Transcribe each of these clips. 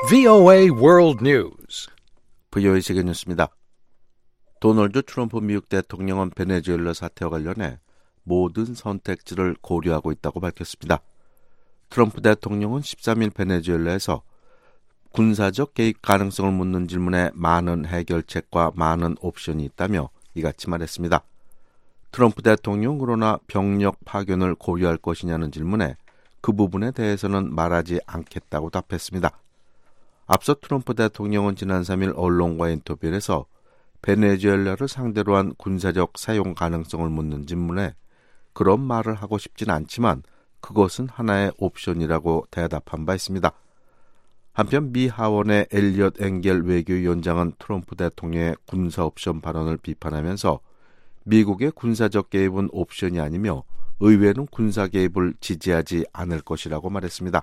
VOA World News. VOA 세계 뉴스입니다. 도널드 트럼프 미국 대통령은 베네수엘라 사태와 관련해 모든 선택지를 고려하고 있다고 밝혔습니다. 트럼프 대통령은 13일 베네수엘라에서 군사적 개입 가능성을 묻는 질문에 많은 해결책과 많은 옵션이 있다며 이같이 말했습니다. 트럼프 대통령 그러나 병력 파견을 고려할 것이냐는 질문에 그 부분에 대해서는 말하지 않겠다고 답했습니다. 앞서 트럼프 대통령은 지난 3일 언론과의 인터뷰에서 베네수엘라를 상대로 한 군사적 사용 가능성을 묻는 질문에 그런 말을 하고 싶진 않지만 그것은 하나의 옵션이라고 대답한 바 있습니다. 한편 미 하원의 엘리엇 엥겔 외교위원장은 트럼프 대통령의 군사 옵션 발언을 비판하면서 미국의 군사적 개입은 옵션이 아니며 의회는 군사 개입을 지지하지 않을 것이라고 말했습니다.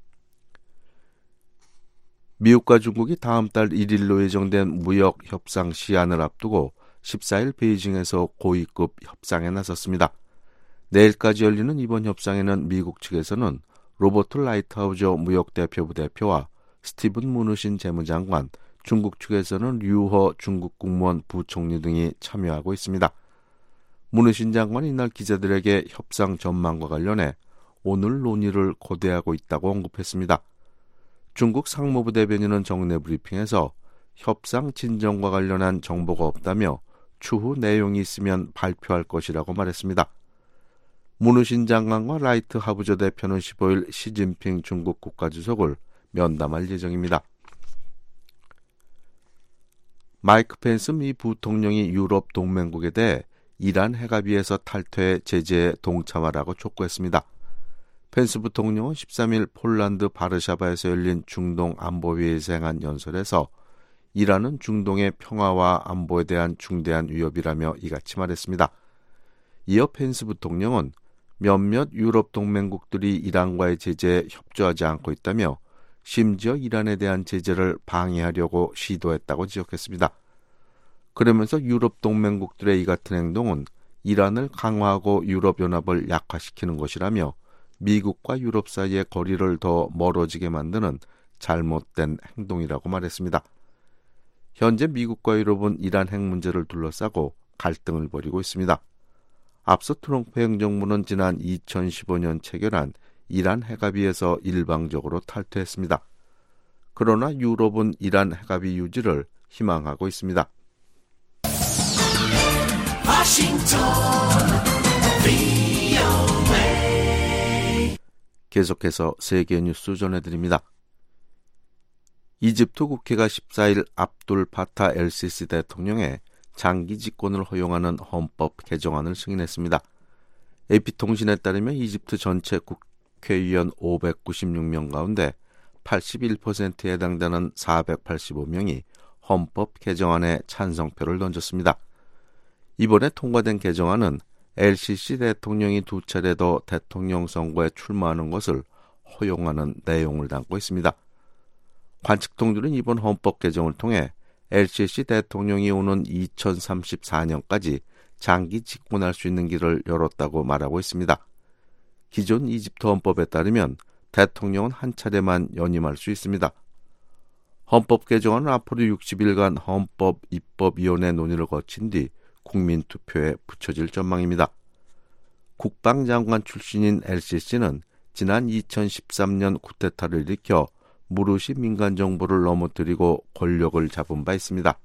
미국과 중국이 다음 달 1일로 예정된 무역 협상 시한을 앞두고 14일 베이징에서 고위급 협상에 나섰습니다. 내일까지 열리는 이번 협상에는 미국 측에서는 로버트 라이트하우저 무역대표부 대표와 스티븐 무누신 재무장관, 중국 측에서는 류허 중국 국무원 부총리 등이 참여하고 있습니다. 무누신 장관은 이날 기자들에게 협상 전망과 관련해 오늘 논의를 고대하고 있다고 언급했습니다. 중국 상무부 대변인은 정례 브리핑에서 협상 진전과 관련한 정보가 없다며 추후 내용이 있으면 발표할 것이라고 말했습니다. 무누신 장관과 라이트 하부저 대표는 15일 시진핑 중국 국가주석을 면담할 예정입니다. 마이크 펜스 미 부통령이 유럽 동맹국에 대해 이란 핵합의에서 탈퇴해 제재에 동참하라고 촉구했습니다. 펜스 부통령은 13일 폴란드 바르샤바에서 열린 중동 안보회의에서 행한 연설에서 이란은 중동의 평화와 안보에 대한 중대한 위협이라며 이같이 말했습니다. 이어 펜스 부통령은 몇몇 유럽 동맹국들이 이란과의 제재에 협조하지 않고 있다며 심지어 이란에 대한 제재를 방해하려고 시도했다고 지적했습니다. 그러면서 유럽 동맹국들의 이 같은 행동은 이란을 강화하고 유럽연합을 약화시키는 것이라며 미국과 유럽 사이의 거리를 더 멀어지게 만드는 잘못된 행동이라고 말했습니다. 현재 미국과 유럽은 이란 핵 문제를 둘러싸고 갈등을 벌이고 있습니다. 앞서 트럼프 행정부는 지난 2015년 체결한 이란 핵합의에서 일방적으로 탈퇴했습니다. 그러나 유럽은 이란 핵합의 유지를 희망하고 있습니다. 계속해서 세계 뉴스 전해드립니다. 이집트 국회가 14일 압둘 파타 엘시시 대통령의 장기 집권을 허용하는 헌법 개정안을 승인했습니다. AP통신에 따르면 이집트 전체 국회의원 596명 가운데 81%에 해당되는 485명이 헌법 개정안에 찬성표를 던졌습니다. 이번에 통과된 개정안은 LCC 대통령이 두 차례 더 대통령 선거에 출마하는 것을 허용하는 내용을 담고 있습니다. 관측통들은 이번 헌법 개정을 통해 LCC 대통령이 오는 2034년까지 장기 집권할 수 있는 길을 열었다고 말하고 있습니다. 기존 이집트 헌법에 따르면 대통령은 한 차례만 연임할 수 있습니다. 헌법 개정안은 앞으로 60일간 헌법 입법위원회 논의를 거친 뒤 국민투표에 붙여질 전망입니다. 국방장관 출신인 LCC는 지난 2013년 쿠데타를 일으켜 무르시 민간정부를 넘어뜨리고 권력을 잡은 바 있습니다.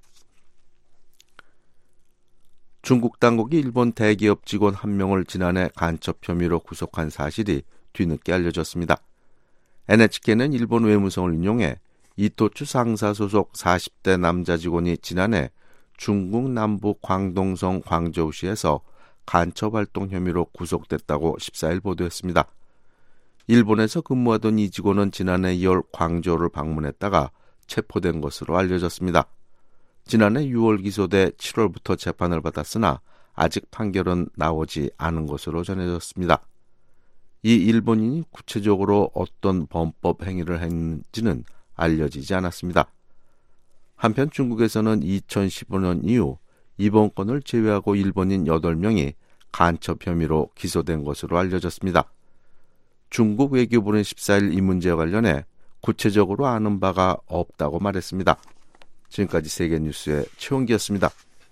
중국 당국이 일본 대기업 직원 1명을 지난해 간첩 혐의로 구속한 사실이 뒤늦게 알려졌습니다. NHK는 일본 외무성을 인용해 이토츠 상사 소속 40대 남자 직원이 지난해 중국 남부 광동성 광저우시에서 간첩활동 혐의로 구속됐다고 14일 보도했습니다. 일본에서 근무하던 이 직원은 지난해 2월 광저우를 방문했다가 체포된 것으로 알려졌습니다. 지난해 6월 기소돼 7월부터 재판을 받았으나 아직 판결은 나오지 않은 것으로 전해졌습니다. 이 일본인이 구체적으로 어떤 범법 행위를 했는지는 알려지지 않았습니다. 한편 중국에서는 2015년 이후 이번 건을 제외하고 일본인 8명이 간첩 혐의로 기소된 것으로 알려졌습니다. 중국 외교부는 14일 이 문제와 관련해 구체적으로 아는 바가 없다고 말했습니다. 지금까지 세계뉴스의 최원기였습니다.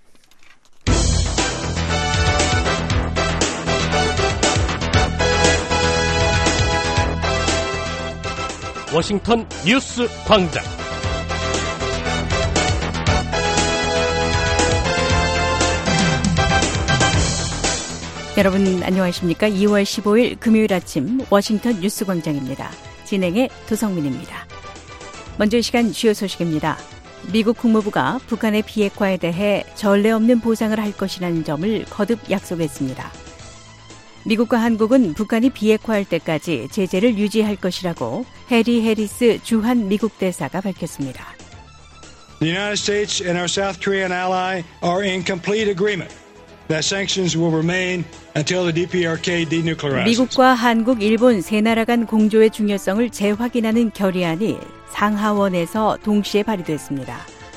워싱턴 뉴스 광장. 여러분 안녕하십니까? 2월 15일 금요일 아침 워싱턴 뉴스 광장입니다. 진행의 도성민입니다. 먼저 이 시간 주요 소식입니다. 미국 국무부가 북한의 비핵화에 대해 전례 없는 보상을 할 것이라는 점을 거듭 약속했습니다. 미국과 한국은 북한이 비핵화할 때까지 제재를 유지할 것이라고 해리 해리스 주한 미국 대사가 밝혔습니다. The United States and our South Korean ally are in complete agreement that sanctions will remain until the DPRK denuclearizes. 미국과 한국, 일본 세 나라 간 공조의 중요성을 재확인하는 결의안이 상하원에서 동시에 발의됐습니다.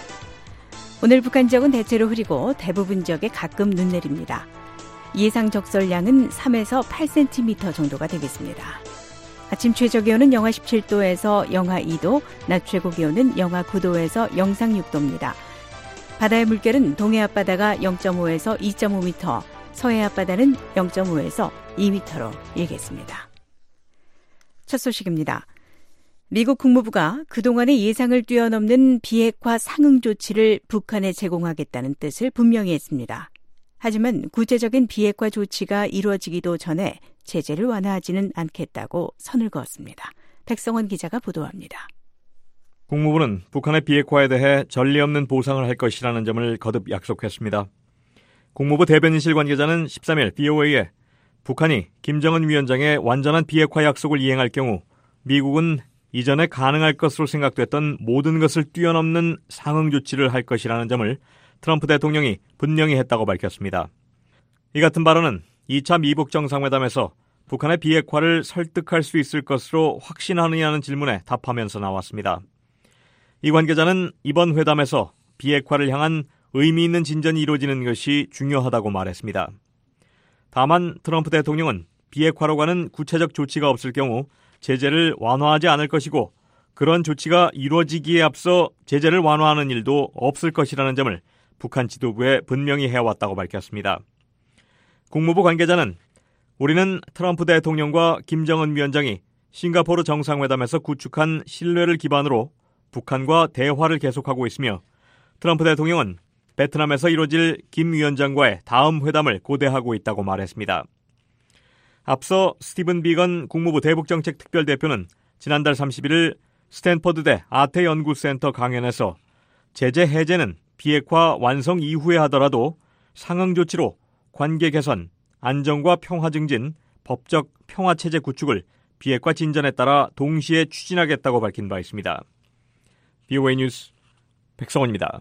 오늘 북한 지역은 대체로 흐리고 대부분 지역에 가끔 눈 내립니다. 예상 적설량은 3에서 8cm 정도가 되겠습니다. 아침 최저기온은 영하 17도에서 영하 2도, 낮 최고기온은 영하 9도에서 영상 6도입니다. 바다의 물결은 동해 앞바다가 0.5에서 2.5m, 서해 앞바다는 0.5에서 2m로 일겠습니다. 첫 소식입니다. 미국 국무부가 그동안의 예상을 뛰어넘는 비핵화 상응 조치를 북한에 제공하겠다는 뜻을 분명히 했습니다. 하지만 구체적인 비핵화 조치가 이루어지기도 전에 제재를 완화하지는 않겠다고 선을 그었습니다. 백성원 기자가 보도합니다. 국무부는 북한의 비핵화에 대해 전례 없는 보상을 할 것이라는 점을 거듭 약속했습니다. 국무부 대변인실 관계자는 13일 BOA에 북한이 김정은 위원장의 완전한 비핵화 약속을 이행할 경우 미국은 이전에 가능할 것으로 생각됐던 모든 것을 뛰어넘는 상응 조치를 할 것이라는 점을 트럼프 대통령이 분명히 했다고 밝혔습니다. 이 같은 발언은 2차 미북 정상회담에서 북한의 비핵화를 설득할 수 있을 것으로 확신하느냐는 질문에 답하면서 나왔습니다. 이 관계자는 이번 회담에서 비핵화를 향한 의미 있는 진전이 이루어지는 것이 중요하다고 말했습니다. 다만 트럼프 대통령은 비핵화로 가는 구체적 조치가 없을 경우 제재를 완화하지 않을 것이고 그런 조치가 이루어지기에 앞서 제재를 완화하는 일도 없을 것이라는 점을 북한 지도부에 분명히 해왔다고 밝혔습니다. 국무부 관계자는 우리는 트럼프 대통령과 김정은 위원장이 싱가포르 정상회담에서 구축한 신뢰를 기반으로 북한과 대화를 계속하고 있으며 트럼프 대통령은 베트남에서 이루어질 김 위원장과의 다음 회담을 고대하고 있다고 말했습니다. 앞서 스티븐 비건 국무부 대북정책 특별대표는 지난달 31일 스탠퍼드대 아태연구센터 강연에서 제재 해제는 비핵화 완성 이후에 하더라도 상응 조치로 관계 개선, 안정과 평화 증진, 법적 평화체제 구축을 비핵화 진전에 따라 동시에 추진하겠다고 밝힌 바 있습니다. BOA 뉴스 백성원입니다.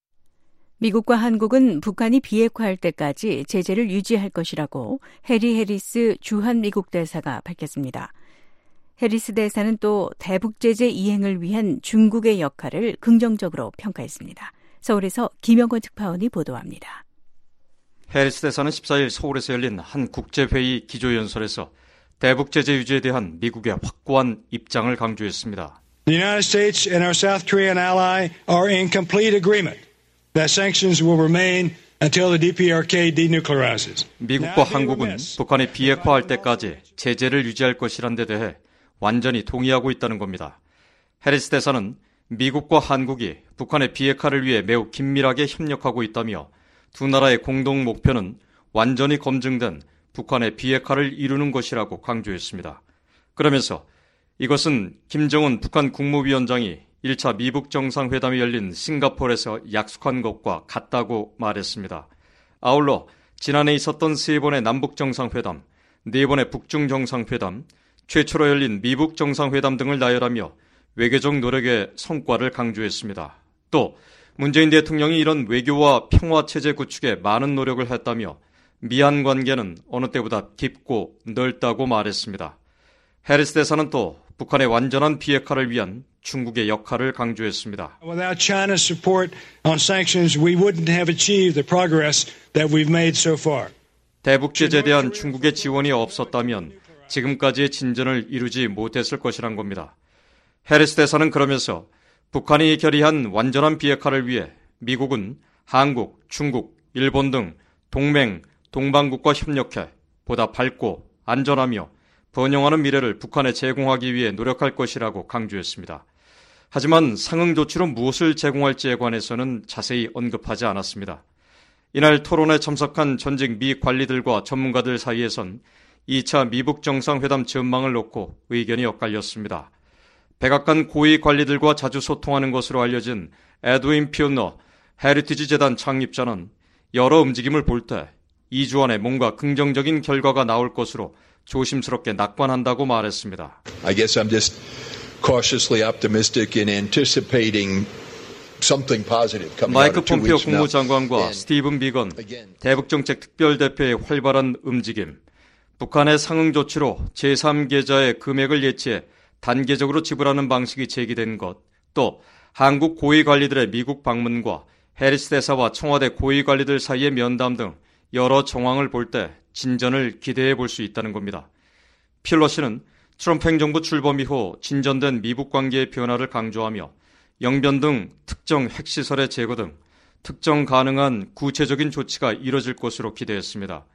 미국과 한국은 북한이 비핵화할 때까지 제재를 유지할 것이라고 해리 해리스 주한 미국 대사가 밝혔습니다. 해리스 대사는 또 대북 제재 이행을 위한 중국의 역할을 긍정적으로 평가했습니다. 서울에서 김영권 특파원이 보도합니다. 해리스 대사는 14일 서울에서 열린 한 국제회의 기조연설에서 대북 제재 유지에 대한 미국의 확고한 입장을 강조했습니다. The United States and our South Korean ally are in complete agreement that sanctions will remain until the DPRK denuclearizes. 미국과 한국은 북한이 비핵화할 때까지 제재를 유지할 것이란 데 대해 완전히 동의하고 있다는 겁니다. 해리스 대사는 미국과 한국이 북한의 비핵화를 위해 매우 긴밀하게 협력하고 있다며 두 나라의 공동 목표는 완전히 검증된 북한의 비핵화를 이루는 것이라고 강조했습니다. 그러면서 이것은 김정은 북한 국무위원장이 1차 미북 정상회담이 열린 싱가포르에서 약속한 것과 같다고 말했습니다. 아울러 지난해 있었던 3번의 남북 정상회담, 4번의 북중 정상회담, 최초로 열린 미북 정상회담 등을 나열하며 외교적 노력의 성과를 강조했습니다. 또 문재인 대통령이 이런 외교와 평화체제 구축에 많은 노력을 했다며 미한 관계는 어느 때보다 깊고 넓다고 말했습니다. 해리스 대사는 또 북한의 완전한 비핵화를 위한 중국의 역할을 강조했습니다. Without China's support on sanctions, we wouldn't have achieved the progress that we've made so far. 대북 제재에 대한 중국의 지원이 없었다면 지금까지의 진전을 이루지 못했을 것이란 겁니다. 해리스 대사는 그러면서 북한이 결의한 완전한 비핵화를 위해 미국은 한국, 중국, 일본 등 동맹, 동반국과 협력해 보다 밝고 안전하며 번영하는 미래를 북한에 제공하기 위해 노력할 것이라고 강조했습니다. 하지만 상응 조치로 무엇을 제공할지에 관해서는 자세히 언급하지 않았습니다. 이날 토론에 참석한 전직 미 관리들과 전문가들 사이에선 2차 미북 정상회담 전망을 놓고 의견이 엇갈렸습니다. 백악관 고위 관리들과 자주 소통하는 것으로 알려진 에드윈 피온너 헤리티지 재단 창립자는 여러 움직임을 볼 때 2주 안에 뭔가 긍정적인 결과가 나올 것으로 조심스럽게 낙관한다고 말했습니다. I guess I'm just cautiously optimistic in anticipating something positive coming out 마이크 of 2 폼페오 weeks now. 국무장관과 스티븐 비건 대북정책 특별대표의 활발한 움직임, 북한의 상응 조치로 제3계좌의 금액을 예치해 단계적으로 지불하는 방식이 제기된 것, 또 한국 고위관리들의 미국 방문과 해리스 대사와 청와대 고위관리들 사이의 면담 등 여러 정황을 볼 때 진전을 기대해 볼 수 있다는 겁니다. 펠로시는 트럼프 행정부 출범 이후 진전된 미북 관계의 변화를 강조하며 영변 등 특정 핵시설의 제거 등 특정 가능한 구체적인 조치가 이뤄질 것으로 기대했습니다.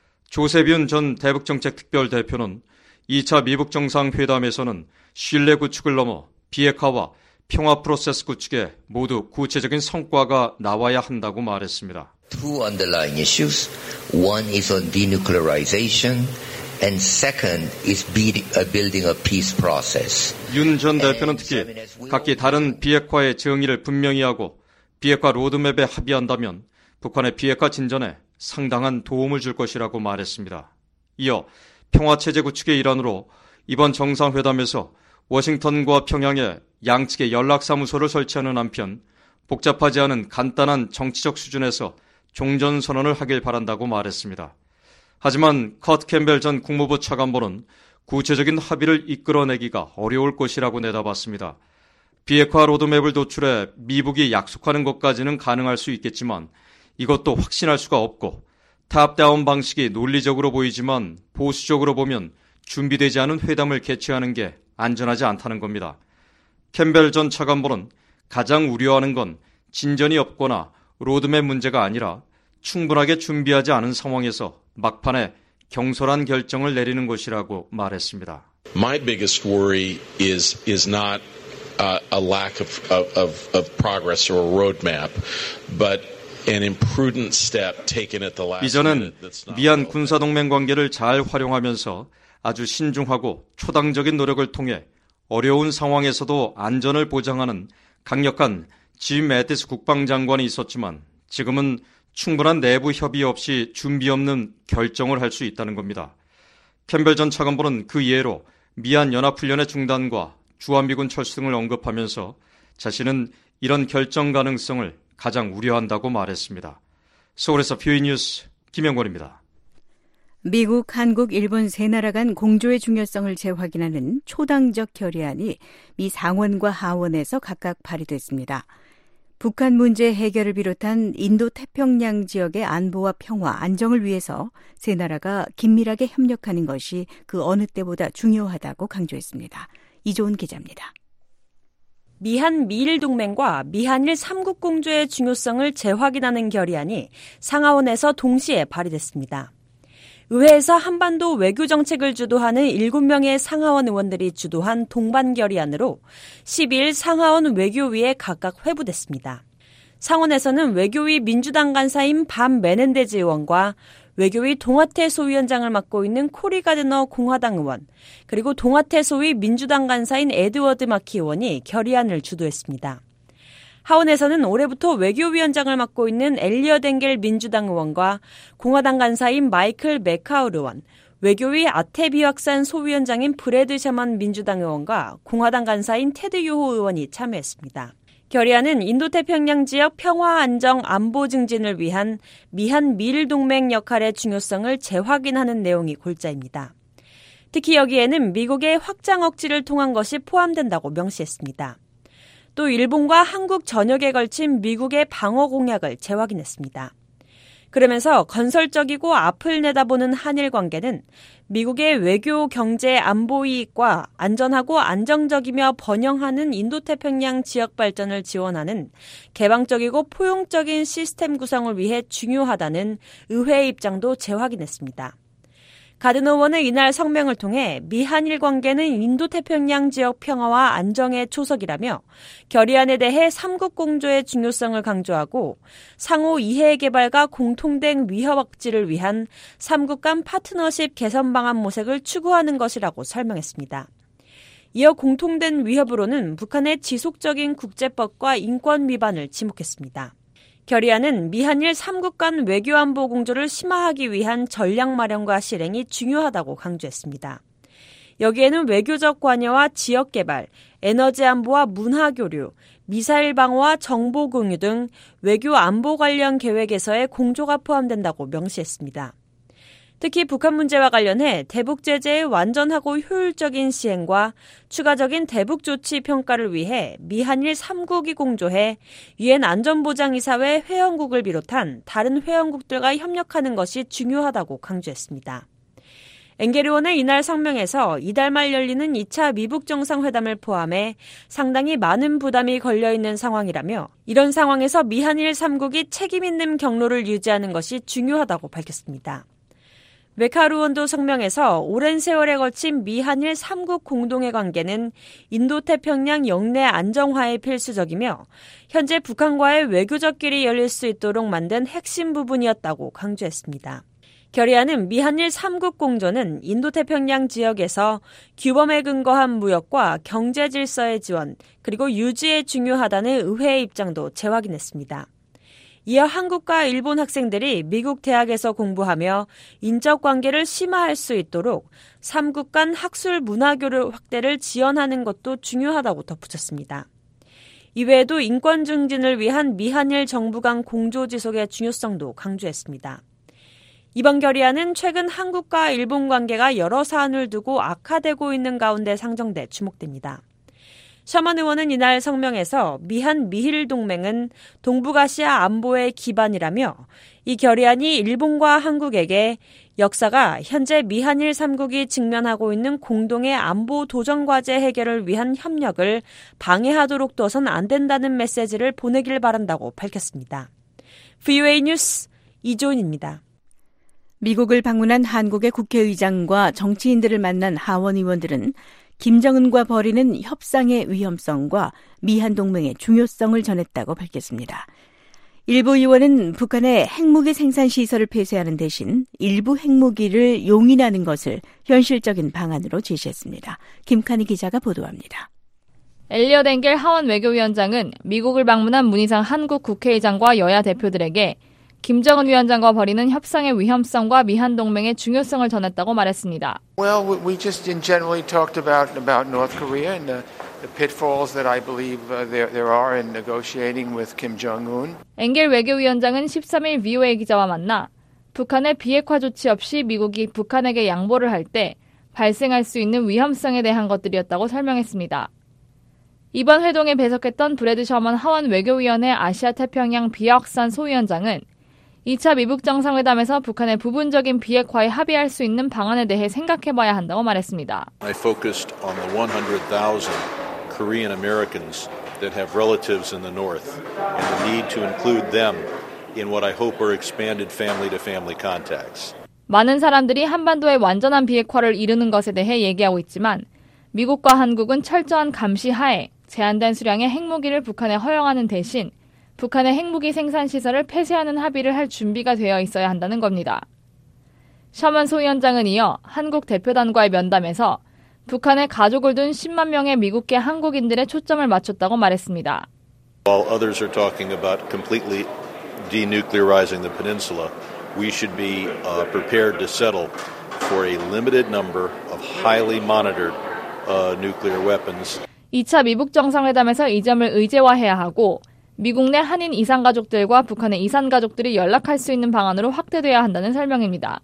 조세비운 전 대북정책특별대표는 2차 미북 정상회담에서는 신뢰 구축을 넘어 비핵화와 평화 프로세스 구축에 모두 구체적인 성과가 나와야 한다고 말했습니다. Two underlying issues. One is on denuclearization, and second is building a peace process. 윤 전 대표는 특히 각기 다른 비핵화의 정의를 분명히 하고 비핵화 로드맵에 합의한다면 북한의 비핵화 진전에 상당한 도움을 줄 것이라고 말했습니다. 이어 평화체제 구축의 일환으로 이번 정상회담에서 워싱턴과 평양에 양측의 연락사무소를 설치하는 한편 복잡하지 않은 간단한 정치적 수준에서 종전선언을 하길 바란다고 말했습니다. 하지만 커트 캠벨 전 국무부 차관보는 구체적인 합의를 이끌어내기가 어려울 것이라고 내다봤습니다. 비핵화 로드맵을 도출해 미북이 약속하는 것까지는 가능할 수 있겠지만 이것도 확신할 수가 없고 탑다운 방식이 논리적으로 보이지만 보수적으로 보면 준비되지 않은 회담을 개최하는 게 안전하지 않다는 겁니다. 캠벨 전 차관보는 가장 우려하는 건 진전이 없거나 로드맵 문제가 아니라 충분하게 준비하지 않은 상황에서 막판에 경솔한 결정을 내리는 것이라고 말했습니다. My biggest worry is not a lack of progress or a roadmap, but an imprudent step taken at the last 이전은 minute. 미한 군사동맹 관계를 잘 활용하면서 아주 신중하고 초당적인 노력을 통해 어려운 상황에서도 안전을 보장하는 강력한 짐 매티스 국방장관이 있었지만 지금은 충분한 내부 협의 없이 준비 없는 결정을 할 수 있다는 겁니다. 캠벨 전 차관보는 그 예로 미얀 연합훈련의 중단과 주한미군 철수 등을 언급하면서 자신은 이런 결정 가능성을 가장 우려한다고 말했습니다. 서울에서 뷰이 뉴스 김영권입니다. 미국, 한국, 일본 세 나라 간 공조의 중요성을 재확인하는 초당적 결의안이 미 상원과 하원에서 각각 발의됐습니다. 북한 문제 해결을 비롯한 인도태평양 지역의 안보와 평화, 안정을 위해서 세 나라가 긴밀하게 협력하는 것이 그 어느 때보다 중요하다고 강조했습니다. 이조은 기자입니다. 미한-미일 동맹과 미한일 3국 공조의 중요성을 재확인하는 결의안이 상하원에서 동시에 발의됐습니다. 의회에서 한반도 외교 정책을 주도하는 7명의 상하원 의원들이 주도한 동반 결의안으로 12일 상하원 외교위에 각각 회부됐습니다. 상원에서는 외교위 민주당 간사인 반 메넨데즈 의원과 외교위 동아태 소위원장을 맡고 있는 코리 가드너 공화당 의원, 그리고 동아태 소위 민주당 간사인 에드워드 마키 의원이 결의안을 주도했습니다. 하원에서는 올해부터 외교위원장을 맡고 있는 엘리엇 엥겔 민주당 의원과 공화당 간사인 마이클 맥카울 의원, 외교위 아테비 확산 소위원장인 브래드 셔먼 민주당 의원과 공화당 간사인 테드 요호 의원이 참여했습니다. 결의안은 인도태평양 지역 평화, 안정, 안보 증진을 위한 미한-미일 동맹 역할의 중요성을 재확인하는 내용이 골자입니다. 특히 여기에는 미국의 확장 억지를 통한 것이 포함된다고 명시했습니다. 또 일본과 한국 전역에 걸친 미국의 방어 공약을 재확인했습니다. 그러면서 건설적이고 앞을 내다보는 한일 관계는 미국의 외교, 경제, 안보 이익과 안전하고 안정적이며 번영하는 인도태평양 지역 발전을 지원하는 개방적이고 포용적인 시스템 구성을 위해 중요하다는 의회의 입장도 재확인했습니다. 가든너 의원은 이날 성명을 통해 미한일 관계는 인도태평양 지역 평화와 안정의 초석이라며 결의안에 대해 삼국 공조의 중요성을 강조하고 상호 이해 개발과 공통된 위협 억제를 위한 삼국 간 파트너십 개선 방안 모색을 추구하는 것이라고 설명했습니다. 이어 공통된 위협으로는 북한의 지속적인 국제법과 인권 위반을 지목했습니다. 결의안은 미한일 3국 간 외교안보 공조를 심화하기 위한 전략 마련과 실행이 중요하다고 강조했습니다. 여기에는 외교적 관여와 지역 개발, 에너지 안보와 문화 교류, 미사일 방어와 정보 공유 등 외교 안보 관련 계획에서의 공조가 포함된다고 명시했습니다. 특히 북한 문제와 관련해 대북 제재의 완전하고 효율적인 시행과 추가적인 대북 조치 평가를 위해 미한일 3국이 공조해 유엔 안전보장이사회 회원국을 비롯한 다른 회원국들과 협력하는 것이 중요하다고 강조했습니다. 엥겔 의원은 이날 성명에서 이달 말 열리는 2차 미북 정상회담을 포함해 상당히 많은 부담이 걸려있는 상황이라며 이런 상황에서 미한일 3국이 책임 있는 경로를 유지하는 것이 중요하다고 밝혔습니다. 메카루 의원도 성명에서 오랜 세월에 걸친 미한일 3국 공동의 관계는 인도태평양 영내 안정화에 필수적이며 현재 북한과의 외교적 길이 열릴 수 있도록 만든 핵심 부분이었다고 강조했습니다. 결의안은 미한일 3국 공조는 인도태평양 지역에서 규범에 근거한 무역과 경제 질서의 지원 그리고 유지에 중요하다는 의회의 입장도 재확인했습니다. 이어 한국과 일본 학생들이 미국 대학에서 공부하며 인적 관계를 심화할 수 있도록 3국 간 학술 문화교류 확대를 지원하는 것도 중요하다고 덧붙였습니다. 이외에도 인권 증진을 위한 미한일 정부 간 공조 지속의 중요성도 강조했습니다. 이번 결의안은 최근 한국과 일본 관계가 여러 사안을 두고 악화되고 있는 가운데 상정돼 주목됩니다. 셔먼 의원은 이날 성명에서 미한-미일 동맹은 동북아시아 안보의 기반이라며 이 결의안이 일본과 한국에게 역사가 현재 미한일 3국이 직면하고 있는 공동의 안보 도전 과제 해결을 위한 협력을 방해하도록 둬선 안 된다는 메시지를 보내길 바란다고 밝혔습니다. VOA 뉴스 이조은입니다. 미국을 방문한 한국의 국회의장과 정치인들을 만난 하원 의원들은 김정은과 벌이는 협상의 위험성과 미한 동맹의 중요성을 전했다고 밝혔습니다. 일부 의원은 북한의 핵무기 생산 시설을 폐쇄하는 대신 일부 핵무기를 용인하는 것을 현실적인 방안으로 제시했습니다. 김칸희 기자가 보도합니다. 엘리엇 엥겔 하원 외교위원장은 미국을 방문한 문희상 한국 국회의장과 여야 대표들에게 김정은 위원장과 벌이는 협상의 위험성과 미한 동맹의 중요성을 전했다고 말했습니다. Well, we just generally talked about North Korea and the pitfalls that I believe there are in negotiating with Kim Jong-un. 엥겔 외교위원장은 13일 VOA 기자와 만나 북한의 비핵화 조치 없이 미국이 북한에게 양보를 할 때 발생할 수 있는 위험성에 대한 것들이었다고 설명했습니다. 이번 회동에 배석했던 브래드 셔먼 하원 외교위원회 아시아태평양 비확산 소위원장은 2차 미북 정상회담에서 북한의 부분적인 비핵화에 합의할 수 있는 방안에 대해 생각해봐야 한다고 말했습니다. I focused on the 100,000 Korean Americans that have relatives in the north and the need to include them in what I hope are expanded family-to-family contacts. 많은 사람들이 한반도의 완전한 비핵화를 이루는 것에 대해 얘기하고 있지만 미국과 한국은 철저한 감시 하에 제한된 수량의 핵무기를 북한에 허용하는 대신 북한의 핵무기 생산 시설을 폐쇄하는 합의를 할 준비가 되어 있어야 한다는 겁니다. 셔먼 소위원장은 이어 한국 대표단과의 면담에서 북한에 가족을 둔 10만 명의 미국계 한국인들의 초점을 맞췄다고 말했습니다. While others are talking about completely denuclearizing the peninsula, we should be prepared to settle for a limited number of highly monitored nuclear weapons. 2차 미북 정상회담에서 이 점을 의제화해야 하고 미국 내 한인 이산 가족들과 북한의 이산 가족들이 연락할 수 있는 방안으로 확대돼야 한다는 설명입니다.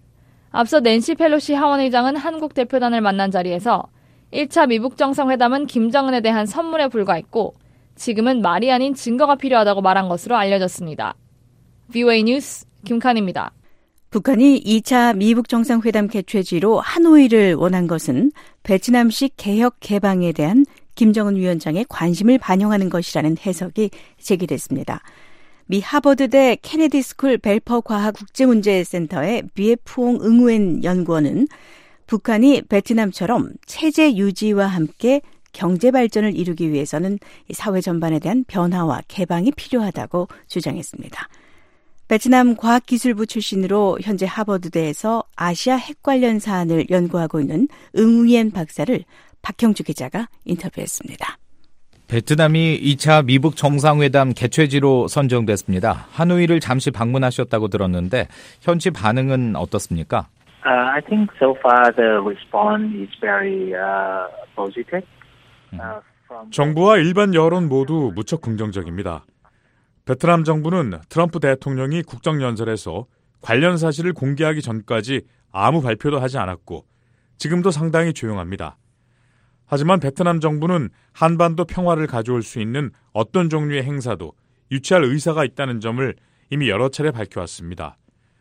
앞서 낸시 펠로시 하원의장은 한국 대표단을 만난 자리에서 1차 미북 정상회담은 김정은에 대한 선물에 불과했고 지금은 말이 아닌 증거가 필요하다고 말한 것으로 알려졌습니다. VOA 뉴스 김칸입니다. 북한이 2차 미북 정상회담 개최지로 하노이를 원한 것은 베트남식 개혁 개방에 대한 김정은 위원장의 관심을 반영하는 것이라는 해석이 제기됐습니다. 미 하버드대 케네디 스쿨 벨퍼 과학 국제문제센터의 비에푸옹 응우엔 연구원은 북한이 베트남처럼 체제 유지와 함께 경제 발전을 이루기 위해서는 사회 전반에 대한 변화와 개방이 필요하다고 주장했습니다. 베트남 과학기술부 출신으로 현재 하버드대에서 아시아 핵 관련 사안을 연구하고 있는 응우옌 박사를 박형주 기자가 인터뷰했습니다. 베트남이 2차 미북 정상회담 개최지로 선정됐습니다. 하노이를 잠시 방문하셨다고 들었는데 현지 반응은 어떻습니까? I think so far the response is very positive. 정부와 일반 여론 모두 무척 긍정적입니다. 베트남 정부는 트럼프 대통령이 국정연설에서 관련 사실을 공개하기 전까지 아무 발표도 하지 않았고 지금도 상당히 조용합니다. 하지만 베트남 정부는 한반도 평화를 가져올 수 있는 어떤 종류의 행사도 유치할 의사가 있다는 점을 이미 여러 차례 밝혀왔습니다.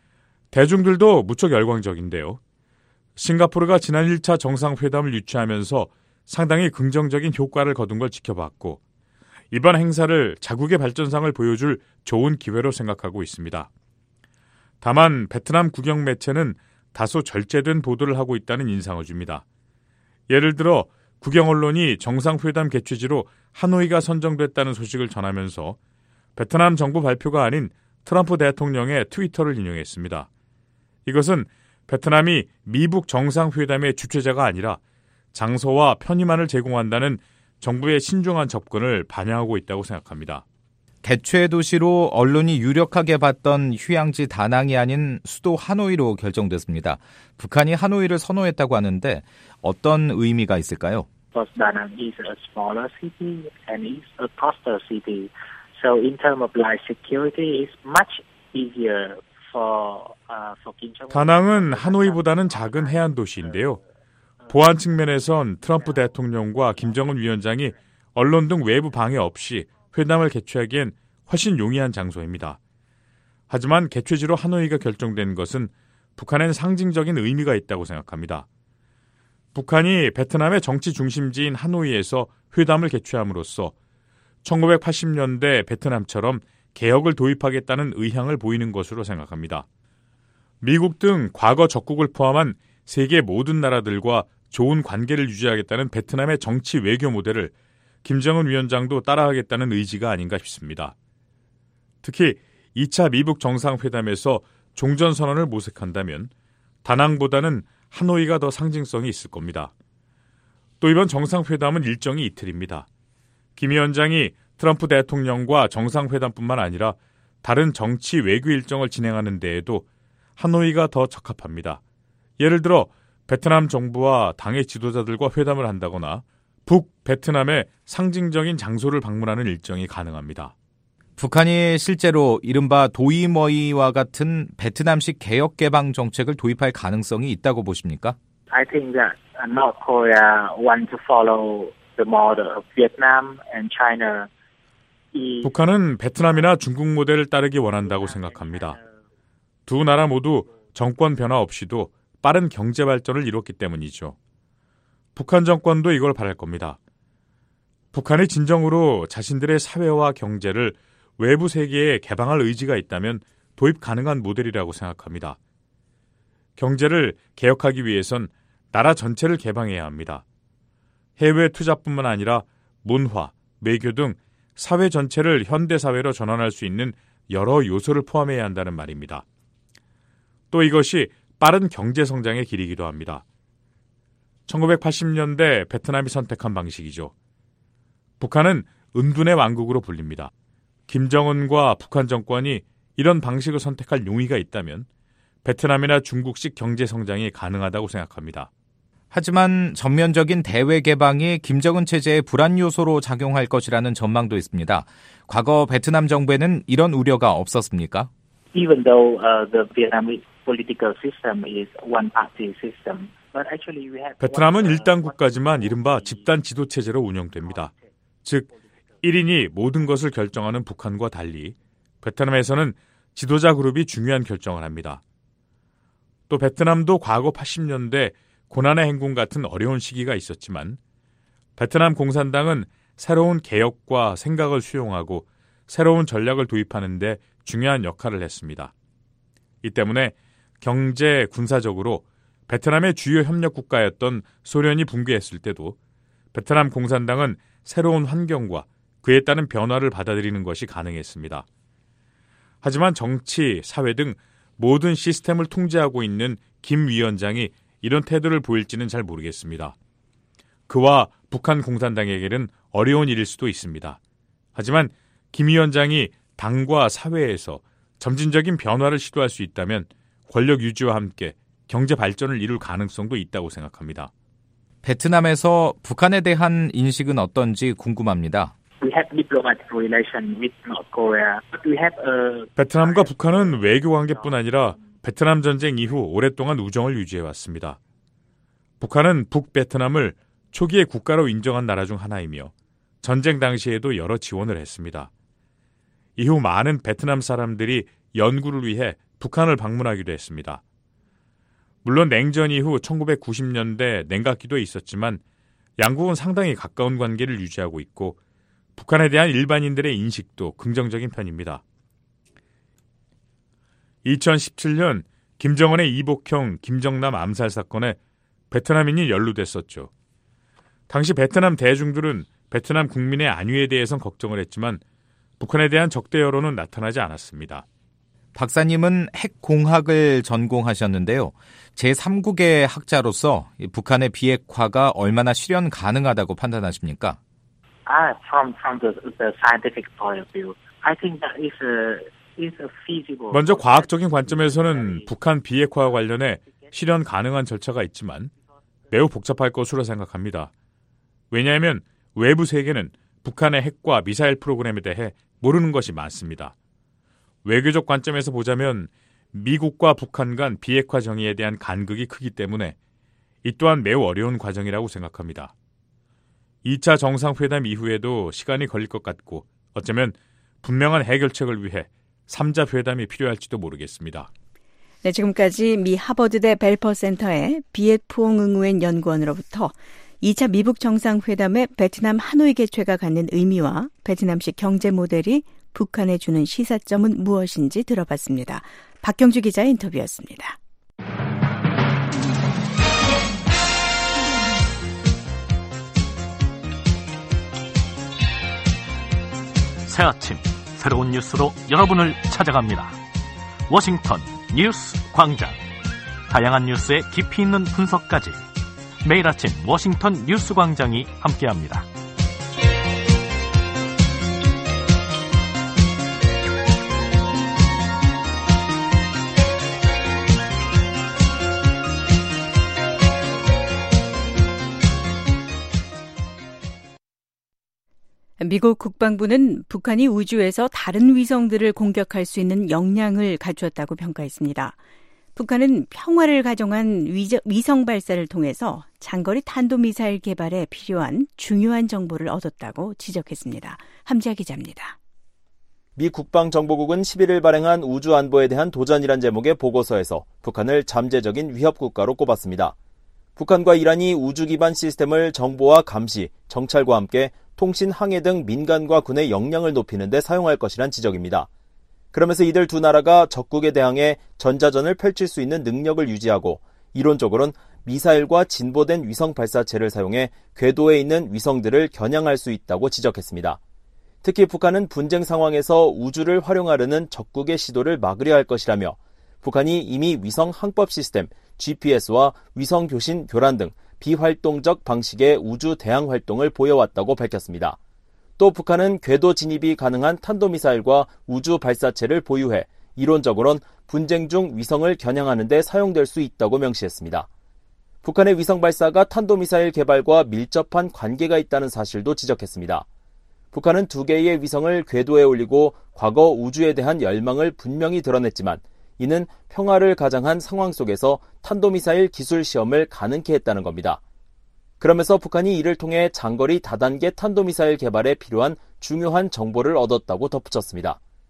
대중들도 무척 열광적인데요. 싱가포르가 지난 1차 정상회담을 유치하면서 상당히 긍정적인 효과를 거둔 걸 지켜봤고 이번 행사를 자국의 발전상을 보여줄 좋은 기회로 생각하고 있습니다. 다만 베트남 국영 매체는 다소 절제된 보도를 하고 있다는 인상을 줍니다. 예를 들어 국영 언론이 정상회담 개최지로 하노이가 선정됐다는 소식을 전하면서 베트남 정부 발표가 아닌 트럼프 대통령의 트위터를 인용했습니다. 이것은 베트남이 미북 정상회담의 주최자가 아니라 장소와 편의만을 제공한다는 정부의 신중한 접근을 반영하고 있다고 생각합니다. 개최 도시로 언론이 유력하게 봤던 휴양지 다낭이 아닌 수도 하노이로 결정됐습니다. 북한이 하노이를 선호했다고 하는데 어떤 의미가 있을까요? Because Danang is a smaller city and is a coastal city. So in terms of life security, it's much easier for Kim Jong-un. 다낭은 하노이보다는 작은 해안 도시인데요. 보안 측면에선 트럼프 대통령과 김정은 위원장이 언론 등 외부 방해 없이 회담을 개최하기엔 훨씬 용이한 장소입니다. 하지만 개최지로 하노이가 결정된 것은 북한엔 상징적인 의미가 있다고 생각합니다. 북한이 베트남의 정치 중심지인 하노이에서 회담을 개최함으로써 1980년대 베트남처럼 개혁을 도입하겠다는 의향을 보이는 것으로 생각합니다. 미국 등 과거 적국을 포함한 세계 모든 나라들과 좋은 관계를 유지하겠다는 베트남의 정치 외교 모델을 김정은 위원장도 따라하겠다는 의지가 아닌가 싶습니다. 특히 2차 미북 정상회담에서 종전선언을 모색한다면 다낭보다는 하노이가 더 상징성이 있을 겁니다. 또 이번 정상회담은 일정이 이틀입니다. 김 위원장이 트럼프 대통령과 정상회담뿐만 아니라 다른 정치 외교 일정을 진행하는 데에도 하노이가 더 적합합니다. 예를 들어 베트남 정부와 당의 지도자들과 회담을 한다거나 북베트남의 상징적인 장소를 방문하는 일정이 가능합니다. 북한이 실제로 이른바 도이머이와 같은 베트남식 개혁 개방 정책을 도입할 가능성이 있다고 보십니까? I think that North Korea want to follow the model of Vietnam and China. 북한은 베트남이나 중국 모델을 따르기 원한다고 생각합니다. 두 나라 모두 정권 변화 없이도 빠른 경제 발전을 이뤘기 때문이죠. 북한 정권도 이걸 바랄 겁니다. 북한이 진정으로 자신들의 사회와 경제를 외부 세계에 개방할 의지가 있다면 도입 가능한 모델이라고 생각합니다. 경제를 개혁하기 위해선 나라 전체를 개방해야 합니다. 해외 투자뿐만 아니라 문화, 외교 등 사회 전체를 현대사회로 전환할 수 있는 여러 요소를 포함해야 한다는 말입니다. 또 이것이 빠른 경제 성장의 길이기도 합니다. 1980년대 베트남이 선택한 방식이죠. 북한은 은둔의 왕국으로 불립니다. 김정은과 북한 정권이 이런 방식을 선택할 용의가 있다면 베트남이나 중국식 경제 성장이 가능하다고 생각합니다. 하지만 전면적인 대외 개방이 김정은 체제의 불안 요소로 작용할 것이라는 전망도 있습니다. 과거 베트남 정부에는 이런 우려가 없었습니까? Even though the Vietnamese political system is one-party system, but actually we have 베트남은 일당 국가지만 이른바 집단 지도 체제로 운영됩니다. 즉 1인이 모든 것을 결정하는 북한과 달리 베트남에서는 지도자 그룹이 중요한 결정을 합니다. 또 베트남도 과거 80년대 고난의 행군 같은 어려운 시기가 있었지만 베트남 공산당은 새로운 개혁과 생각을 수용하고 새로운 전략을 도입하는 데 중요한 역할을 했습니다. 이 때문에 경제, 군사적으로 베트남의 주요 협력 국가였던 소련이 붕괴했을 때도 베트남 공산당은 새로운 환경과 그에 따른 변화를 받아들이는 것이 가능했습니다. 하지만 정치, 사회 등 모든 시스템을 통제하고 있는 김 위원장이 이런 태도를 보일지는 잘 모르겠습니다. 그와 북한 공산당에게는 어려운 일일 수도 있습니다. 하지만 김 위원장이 당과 사회에서 점진적인 변화를 시도할 수 있다면 권력 유지와 함께 경제 발전을 이룰 가능성도 있다고 생각합니다. 베트남에서 북한에 대한 인식은 어떤지 궁금합니다. 베트남과 북한은 외교 관계뿐 아니라 베트남 전쟁 이후 오랫동안 우정을 유지해왔습니다. 북한은 북베트남을 초기에 국가로 인정한 나라 중 하나이며 전쟁 당시에도 여러 지원을 했습니다. 이후 많은 베트남 사람들이 연구를 위해 북한을 방문하기도 했습니다. 물론 냉전 이후 1990년대 냉각기도 있었지만 양국은 상당히 가까운 관계를 유지하고 있고 북한에 대한 일반인들의 인식도 긍정적인 편입니다. 2017년 김정은의 이복형 김정남 암살 사건에 베트남인이 연루됐었죠. 당시 베트남 대중들은 베트남 국민의 안위에 대해선 걱정을 했지만 북한에 대한 적대 여론은 나타나지 않았습니다. 박사님은 핵공학을 전공하셨는데요. 제3국의 학자로서 북한의 비핵화가 얼마나 실현 가능하다고 판단하십니까? From the scientific point of view, I think that is a feasible. 먼저 과학적인 관점에서는 북한 비핵화와 관련해 실현 가능한 절차가 있지만 매우 복잡할 것으로 생각합니다. 왜냐하면 외부 세계는 북한의 핵과 미사일 프로그램에 대해 모르는 것이 많습니다. 외교적 관점에서 보자면 미국과 북한 간 비핵화 정의에 대한 간극이 크기 때문에 이 또한 매우 어려운 과정이라고 생각합니다. 2차 정상회담 이후에도 시간이 걸릴 것 같고 어쩌면 분명한 해결책을 위해 3자 회담이 필요할지도 모르겠습니다. 네, 지금까지 미 하버드대 벨퍼 센터의 비엣푸옹 응우엔 연구원으로부터 2차 미북 정상회담의 베트남 하노이 개최가 갖는 의미와 베트남식 경제 모델이 북한에 주는 시사점은 무엇인지 들어봤습니다. 박경주 기자의 인터뷰였습니다. 새 아침 새로운 뉴스로 여러분을 찾아갑니다. 워싱턴 뉴스 광장. 다양한 뉴스의 깊이 있는 분석까지 매일 아침 워싱턴 뉴스 광장이 함께합니다. 미국 국방부는 북한이 우주에서 다른 위성들을 공격할 수 있는 역량을 갖추었다고 평가했습니다. 북한은 평화를 가정한 위성 발사를 통해서 장거리 탄도미사일 개발에 필요한 중요한 정보를 얻었다고 지적했습니다. 함지아 기자입니다. 미 국방정보국은 11일 발행한 우주안보에 대한 도전이란 제목의 보고서에서 북한을 잠재적인 위협국가로 꼽았습니다. 북한과 이란이 우주 기반 시스템을 정보와 감시, 정찰과 함께 통신, 항해 등 민간과 군의 역량을 높이는 데 사용할 것이란 지적입니다. 그러면서 이들 두 나라가 적국에 대항해 전자전을 펼칠 수 있는 능력을 유지하고 이론적으로는 미사일과 진보된 위성 발사체를 사용해 궤도에 있는 위성들을 겨냥할 수 있다고 지적했습니다. 특히 북한은 분쟁 상황에서 우주를 활용하려는 적국의 시도를 막으려 할 것이라며 북한이 이미 위성 항법 시스템, GPS와 위성 교신 교란 등 비활동적 방식의 우주 대항 활동을 보여왔다고 밝혔습니다. 또 북한은 궤도 진입이 가능한 탄도미사일과 우주 발사체를 보유해 이론적으로는 분쟁 중 위성을 겨냥하는 데 사용될 수 있다고 명시했습니다. 북한의 위성 발사가 탄도미사일 개발과 밀접한 관계가 있다는 사실도 지적했습니다. 북한은 두 개의 위성을 궤도에 올리고 과거 우주에 대한 열망을 분명히 드러냈지만 이는 평화를 가장한 상황 속에서 탄도미사일 기술 시험을 가능케 했다는 겁니다. 그러면서 북한이 이를 통해 장거리 다단계 탄도미사일 개발에 필요한 중요한 정보를 얻었다고 덧붙였습니다.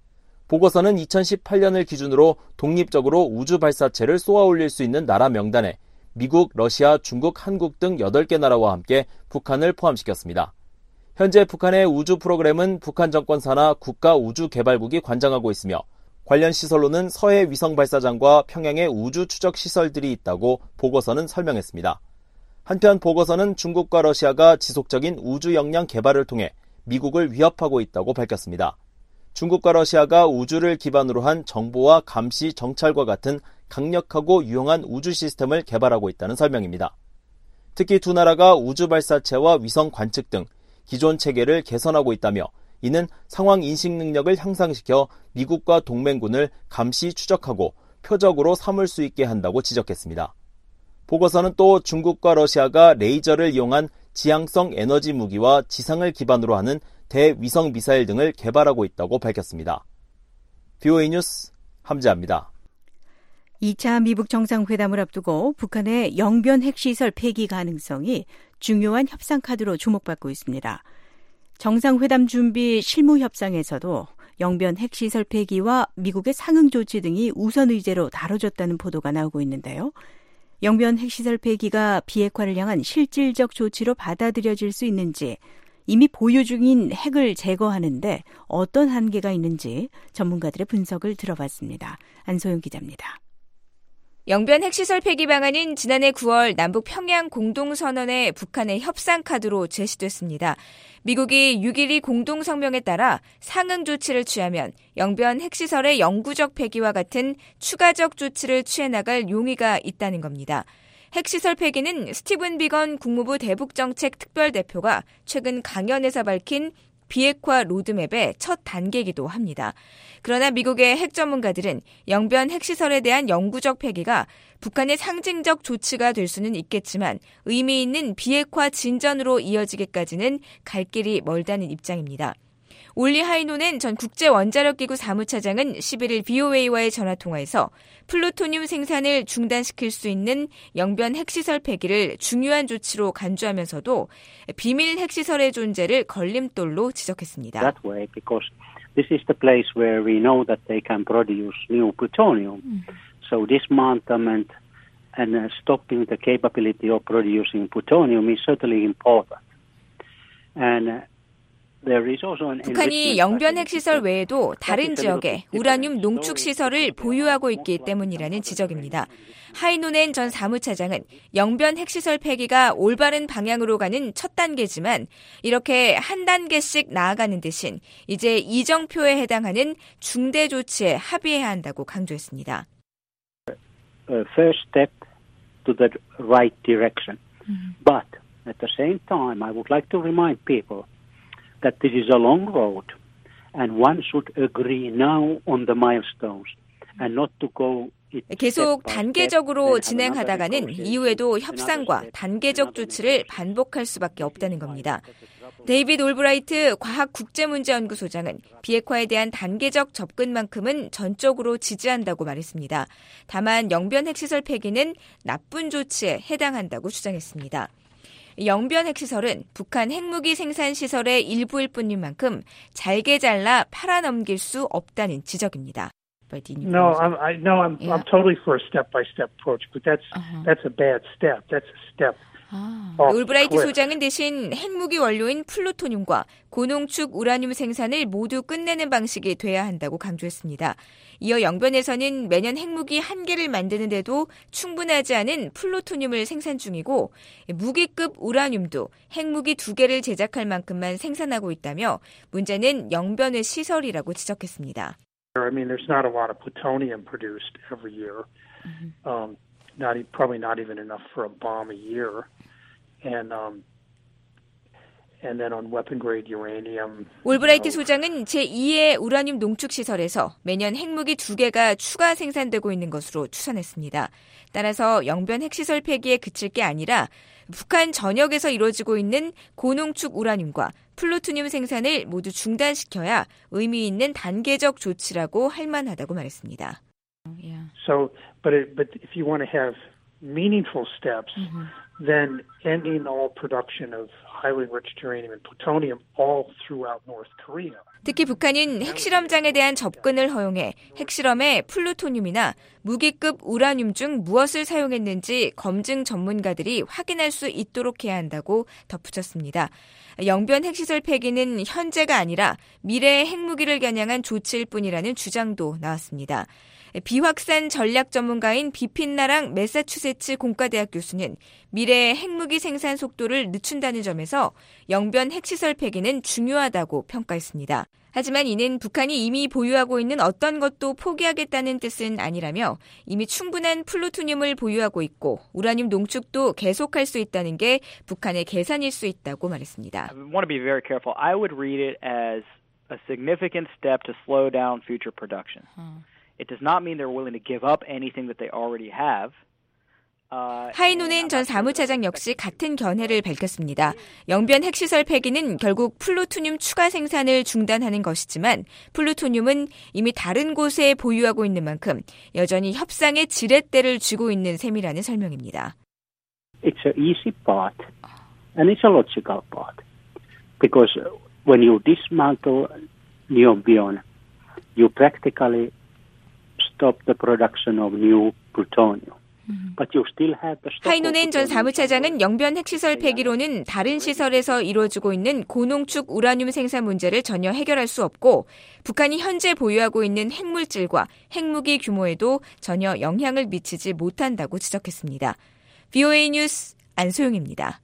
보고서는 2018년을 기준으로 독립적으로 우주 발사체를 쏘아 올릴 수 있는 나라 명단에 미국, 러시아, 중국, 한국 등 8개 나라와 함께 북한을 포함시켰습니다. 현재 북한의 우주 프로그램은 북한 정권 산하 국가우주개발국이 관장하고 있으며 관련 시설로는 서해 위성발사장과 평양의 우주 추적 시설들이 있다고 보고서는 설명했습니다. 한편 보고서는 중국과 러시아가 지속적인 우주 역량 개발을 통해 미국을 위협하고 있다고 밝혔습니다. 중국과 러시아가 우주를 기반으로 한 정보와 감시, 정찰과 같은 강력하고 유용한 우주 시스템을 개발하고 있다는 설명입니다. 특히 두 나라가 우주 발사체와 위성 관측 등 기존 체계를 개선하고 있다며 이는 상황 인식 능력을 향상시켜 미국과 동맹군을 감시 추적하고 표적으로 삼을 수 있게 한다고 지적했습니다. 보고서는 또 중국과 러시아가 레이저를 이용한 지향성 에너지 무기와 지상을 기반으로 하는 대위성 미사일 등을 개발하고 있다고 밝혔습니다. VOA 뉴스 함재합니다. 2차 미북 정상회담을 앞두고 북한의 영변 핵시설 폐기 가능성이 중요한 협상 카드로 주목받고 있습니다. 정상회담 준비 실무 협상에서도 영변 핵시설 폐기와 미국의 상응 조치 등이 우선 의제로 다뤄졌다는 보도가 나오고 있는데요. 영변 핵시설 폐기가 비핵화를 향한 실질적 조치로 받아들여질 수 있는지, 이미 보유 중인 핵을 제거하는데 어떤 한계가 있는지 전문가들의 분석을 들어봤습니다. 안소영 기자입니다. 영변 핵시설 폐기 방안은 지난해 9월 남북 평양 공동선언에 북한의 협상 카드로 제시됐습니다. 미국이 6.12 공동성명에 따라 상응 조치를 취하면 영변 핵시설의 영구적 폐기와 같은 추가적 조치를 취해나갈 용의가 있다는 겁니다. 핵시설 폐기는 스티븐 비건 국무부 대북정책 특별대표가 최근 강연에서 밝힌 비핵화 로드맵의 첫 단계이기도 합니다. 그러나 미국의 핵 전문가들은 영변 핵시설에 대한 영구적 폐기가 북한의 상징적 조치가 될 수는 있겠지만 의미 있는 비핵화 진전으로 이어지기까지는 갈 길이 멀다는 입장입니다. 올리 하이노넨 전 국제원자력기구 사무차장은 11일 VOA와의 전화통화에서 플루토늄 생산을 중단시킬 수 있는 영변 핵시설 폐기를 중요한 조치로 간주하면서도 비밀 핵시설의 존재를 걸림돌로 지적했습니다. That way, because this is the place where we know that they can produce new plutonium. So dismantlement and stopping the capability of producing plutonium is certainly important. And 북한이 영변 핵시설 외에도 다른 지역에 우라늄 농축 시설을 보유하고 있기 때문이라는 지적입니다. 하이노넨 전 사무차장은 영변 핵시설 폐기가 올바른 방향으로 가는 첫 단계지만 이렇게 한 단계씩 나아가는 대신 이제 이정표에 해당하는 중대 조치에 합의해야 한다고 강조했습니다. First step to the right direction. But at the same time, I would like to remind people that this is a long road, and one should agree now on the milestones, and not to go. 계속 단계적으로 진행하다가는 이후에도 협상과 단계적 조치를 반복할 수밖에 없다는 겁니다. 데이비드 올브라이트 과학국제문제연구소장은 비핵화에 대한 단계적 접근만큼은 전적으로 지지한다고 말했습니다. 다만 영변 핵시설 폐기는 나쁜 조치에 해당한다고 주장했습니다. 영변 핵시설은 북한 핵무기 생산 시설의 일부일 뿐인 만큼 잘게 잘라 팔아넘길 수 없다는 지적입니다. No, I'm totally for a step-by-step approach, but that's a bad step. That's a step. 올브라이트 소장은 대신 핵무기 원료인 플루토늄과 고농축 우라늄 생산을 모두 끝내는 방식이 돼야 한다고 강조했습니다. 이어 영변에서는 매년 핵무기 1개를 만드는데도 충분하지 않은 플루토늄을 생산 중이고 무기급 우라늄도 핵무기 2개를 제작할 만큼만 생산하고 있다며 문제는 영변의 시설이라고 지적했습니다. I mean, there's not a lot of plutonium produced every year. Probably not even enough for a bomb a year. And then on weapon-grade uranium. 올브라이트 소장은 제2의 우라늄 농축 시설에서 매년 핵무기 2개가 추가 생산되고 있는 것으로 추산했습니다. 따라서 영변 핵시설 폐기에 그칠 게 아니라 북한 전역에서 이루어지고 있는 고농축 우라늄과 플루토늄 생산을 모두 중단시켜야 의미 있는 단계적 조치라고 할 만하다고 말했습니다. So, but if you want to have meaningful steps, then ending all production of highly enriched uranium and plutonium all throughout North Korea. 특히 북한은 핵실험장에 대한 접근을 허용해 핵실험에 플루토늄이나 무기급 우라늄 중 무엇을 사용했는지 검증 전문가들이 확인할 수 있도록 해야 한다고 덧붙였습니다. 영변 핵시설 폐기는 현재가 아니라 미래의 핵무기를 겨냥한 조치일 뿐이라는 주장도 나왔습니다. 비확산 전략 전문가인 비핀나랑 매사추세츠 공과대학 교수는 미래의 핵무기 생산 속도를 늦춘다는 점에서 영변 핵시설 폐기는 중요하다고 평가했습니다. 하지만 이는 북한이 이미 보유하고 있는 어떤 것도 포기하겠다는 뜻은 아니라며 이미 충분한 플루토늄을 보유하고 있고 우라늄 농축도 계속할 수 있다는 게 북한의 계산일 수 있다고 말했습니다. I want to be very careful. I would read it as a significant step to slow down future production. It does not mean they're willing to give up anything that they already have. 하이노넨 전 사무차장 역시 같은 견해를 밝혔습니다. 영변 핵시설 폐기는 결국 플루토늄 추가 생산을 중단하는 것이지만 플루토늄은 이미 다른 곳에 보유하고 있는 만큼 여전히 협상의 지렛대를 쥐고 있는 셈이라는 설명입니다. It's an easy part and it's a logical part because when you dismantle niobium, you practically stop the production of new plutonium. 하이노넨 전 사무차장은 영변 핵시설 폐기로는 다른 시설에서 이루어지고 있는 고농축 우라늄 생산 문제를 전혀 해결할 수 없고 북한이 현재 보유하고 있는 핵물질과 핵무기 규모에도 전혀 영향을 미치지 못한다고 지적했습니다. VOA 뉴스 안소영입니다.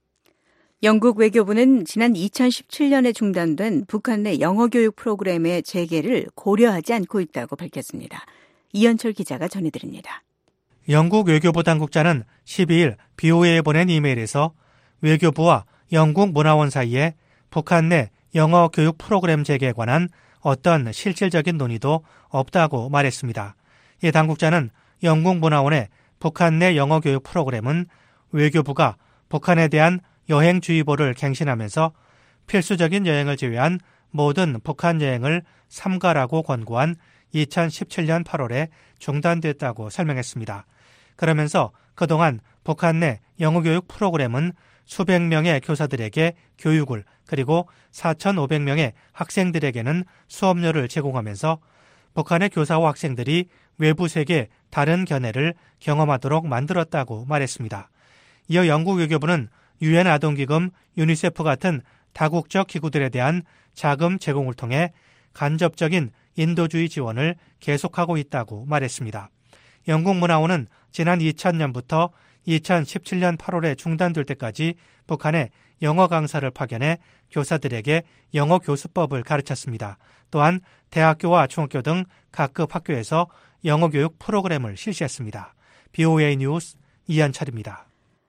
영국 외교부는 지난 2017년에 중단된 북한 내 영어 교육 프로그램의 재개를 고려하지 않고 있다고 밝혔습니다. 이현철 기자가 전해드립니다. 영국 외교부 당국자는 12일 BOA에 보낸 이메일에서 외교부와 영국 문화원 사이에 북한 내 영어 교육 프로그램 재개에 관한 어떤 실질적인 논의도 없다고 말했습니다. 이 당국자는 영국 문화원의 북한 내 영어 교육 프로그램은 외교부가 북한에 대한 여행주의보를 갱신하면서 필수적인 여행을 제외한 모든 북한 여행을 삼가라고 권고한 2017년 8월에 중단됐다고 설명했습니다. 그러면서 그동안 북한 내 영어교육 프로그램은 수백 명의 교사들에게 교육을 그리고 4,500명의 학생들에게는 수업료를 제공하면서 북한의 교사와 학생들이 외부 세계의 다른 견해를 경험하도록 만들었다고 말했습니다. 이어 영국 외교부는 유엔 아동기금 유니세프 같은 다국적 기구들에 대한 자금 제공을 통해 간접적인 인도주의 지원을 계속하고 있다고 말했습니다. 영국 문화원은 지난 2000년부터 2017년 8월에 중단될 때까지 북한에 영어 강사를 파견해 교사들에게 영어 교수법을 가르쳤습니다. 또한 대학교와 중학교 등 각급 학교에서 영어 교육 프로그램을 실시했습니다. BOA 뉴스 이한철입니다.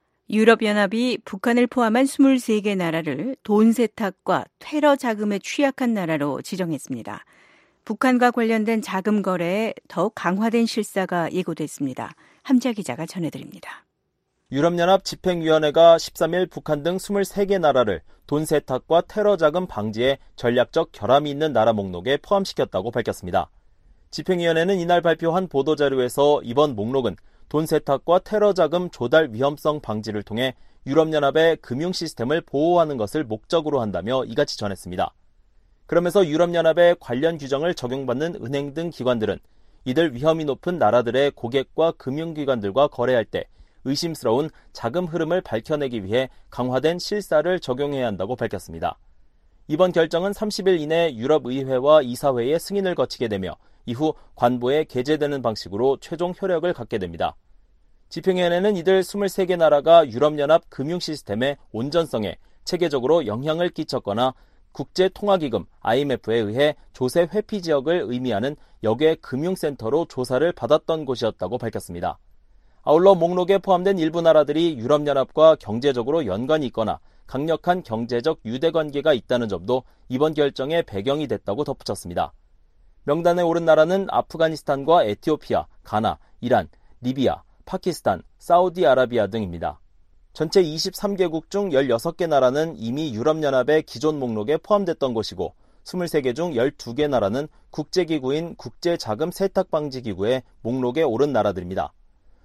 유럽연합이 북한을 포함한 23개 나라를 돈 세탁과 테러 자금에 취약한 나라로 지정했습니다. 북한과 관련된 자금 거래에 더욱 강화된 실사가 예고됐습니다. 함자 기자가 전해드립니다. 유럽연합 집행위원회가 13일 북한 등 23개 나라를 돈 세탁과 테러 자금 방지에 전략적 결함이 있는 나라 목록에 포함시켰다고 밝혔습니다. 집행위원회는 이날 발표한 보도자료에서 이번 목록은 돈 세탁과 테러 자금 조달 위험성 방지를 통해 유럽연합의 금융 시스템을 보호하는 것을 목적으로 한다며 이같이 전했습니다. 그러면서 유럽연합의 관련 규정을 적용받는 은행 등 기관들은 이들 위험이 높은 나라들의 고객과 금융기관들과 거래할 때 의심스러운 자금 흐름을 밝혀내기 위해 강화된 실사를 적용해야 한다고 밝혔습니다. 이번 결정은 30일 이내 유럽의회와 이사회의 승인을 거치게 되며 이후 관보에 게재되는 방식으로 최종 효력을 갖게 됩니다. 집행위원회는 이들 23개 나라가 유럽연합 금융 시스템의 온전성에 체계적으로 영향을 끼쳤거나 국제통화기금 IMF에 의해 조세 회피 지역을 의미하는 역외 금융센터로 조사를 받았던 곳이었다고 밝혔습니다. 아울러 목록에 포함된 일부 나라들이 유럽연합과 경제적으로 연관이 있거나 강력한 경제적 유대관계가 있다는 점도 이번 결정의 배경이 됐다고 덧붙였습니다. 명단에 오른 나라는 아프가니스탄과 에티오피아, 가나, 이란, 리비아, 파키스탄, 사우디아라비아 등입니다. 전체 23개국 중 16개 나라는 이미 유럽연합의 기존 목록에 포함됐던 것이고 23개 중 12개 나라는 국제기구인 국제자금세탁방지기구의 목록에 오른 나라들입니다.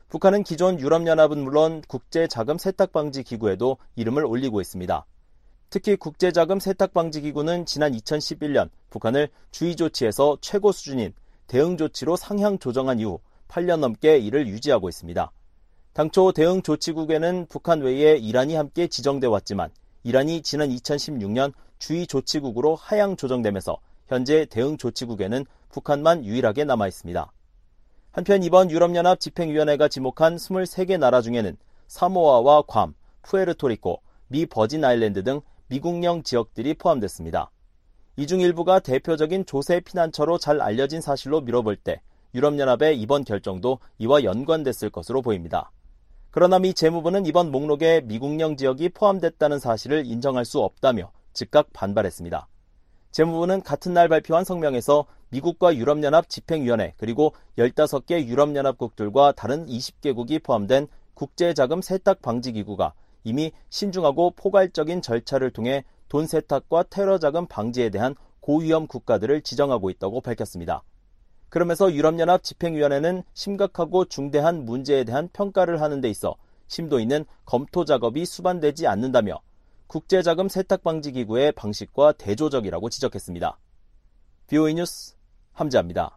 북한은 기존 유럽연합은 물론 국제자금세탁방지기구에도 이름을 올리고 있습니다. 특히 국제자금세탁방지기구는 지난 2011년 북한을 주의조치에서 최고 수준인 대응조치로 상향 조정한 이후 8년 넘게 이를 유지하고 있습니다. 당초 대응조치국에는 북한 외에 이란이 함께 지정돼 왔지만 이란이 지난 2016년 주의조치국으로 하향 조정되면서 현재 대응조치국에는 북한만 유일하게 남아 있습니다. 한편 이번 유럽연합 집행위원회가 지목한 23개 나라 중에는 사모아와 괌, 푸에르토리코, 미 버진 아일랜드 등 미국령 지역들이 포함됐습니다. 이 중 일부가 대표적인 조세 피난처로 잘 알려진 사실로 미뤄볼 때 유럽연합의 이번 결정도 이와 연관됐을 것으로 보입니다. 그러나 미 재무부는 이번 목록에 미국령 지역이 포함됐다는 사실을 인정할 수 없다며 즉각 반발했습니다. 재무부는 같은 날 발표한 성명에서 미국과 유럽연합 집행위원회 그리고 15개 유럽연합국들과 다른 20개국이 포함된 국제자금 세탁 방지기구가 이미 신중하고 포괄적인 절차를 통해 돈 세탁과 테러 자금 방지에 대한 고위험 국가들을 지정하고 있다고 밝혔습니다. 그러면서 유럽연합 집행위원회는 심각하고 중대한 문제에 대한 평가를 하는 데 있어 심도 있는 검토 작업이 수반되지 않는다며 국제자금 세탁방지기구의 방식과 대조적이라고 지적했습니다. VOA 뉴스 함지아입니다.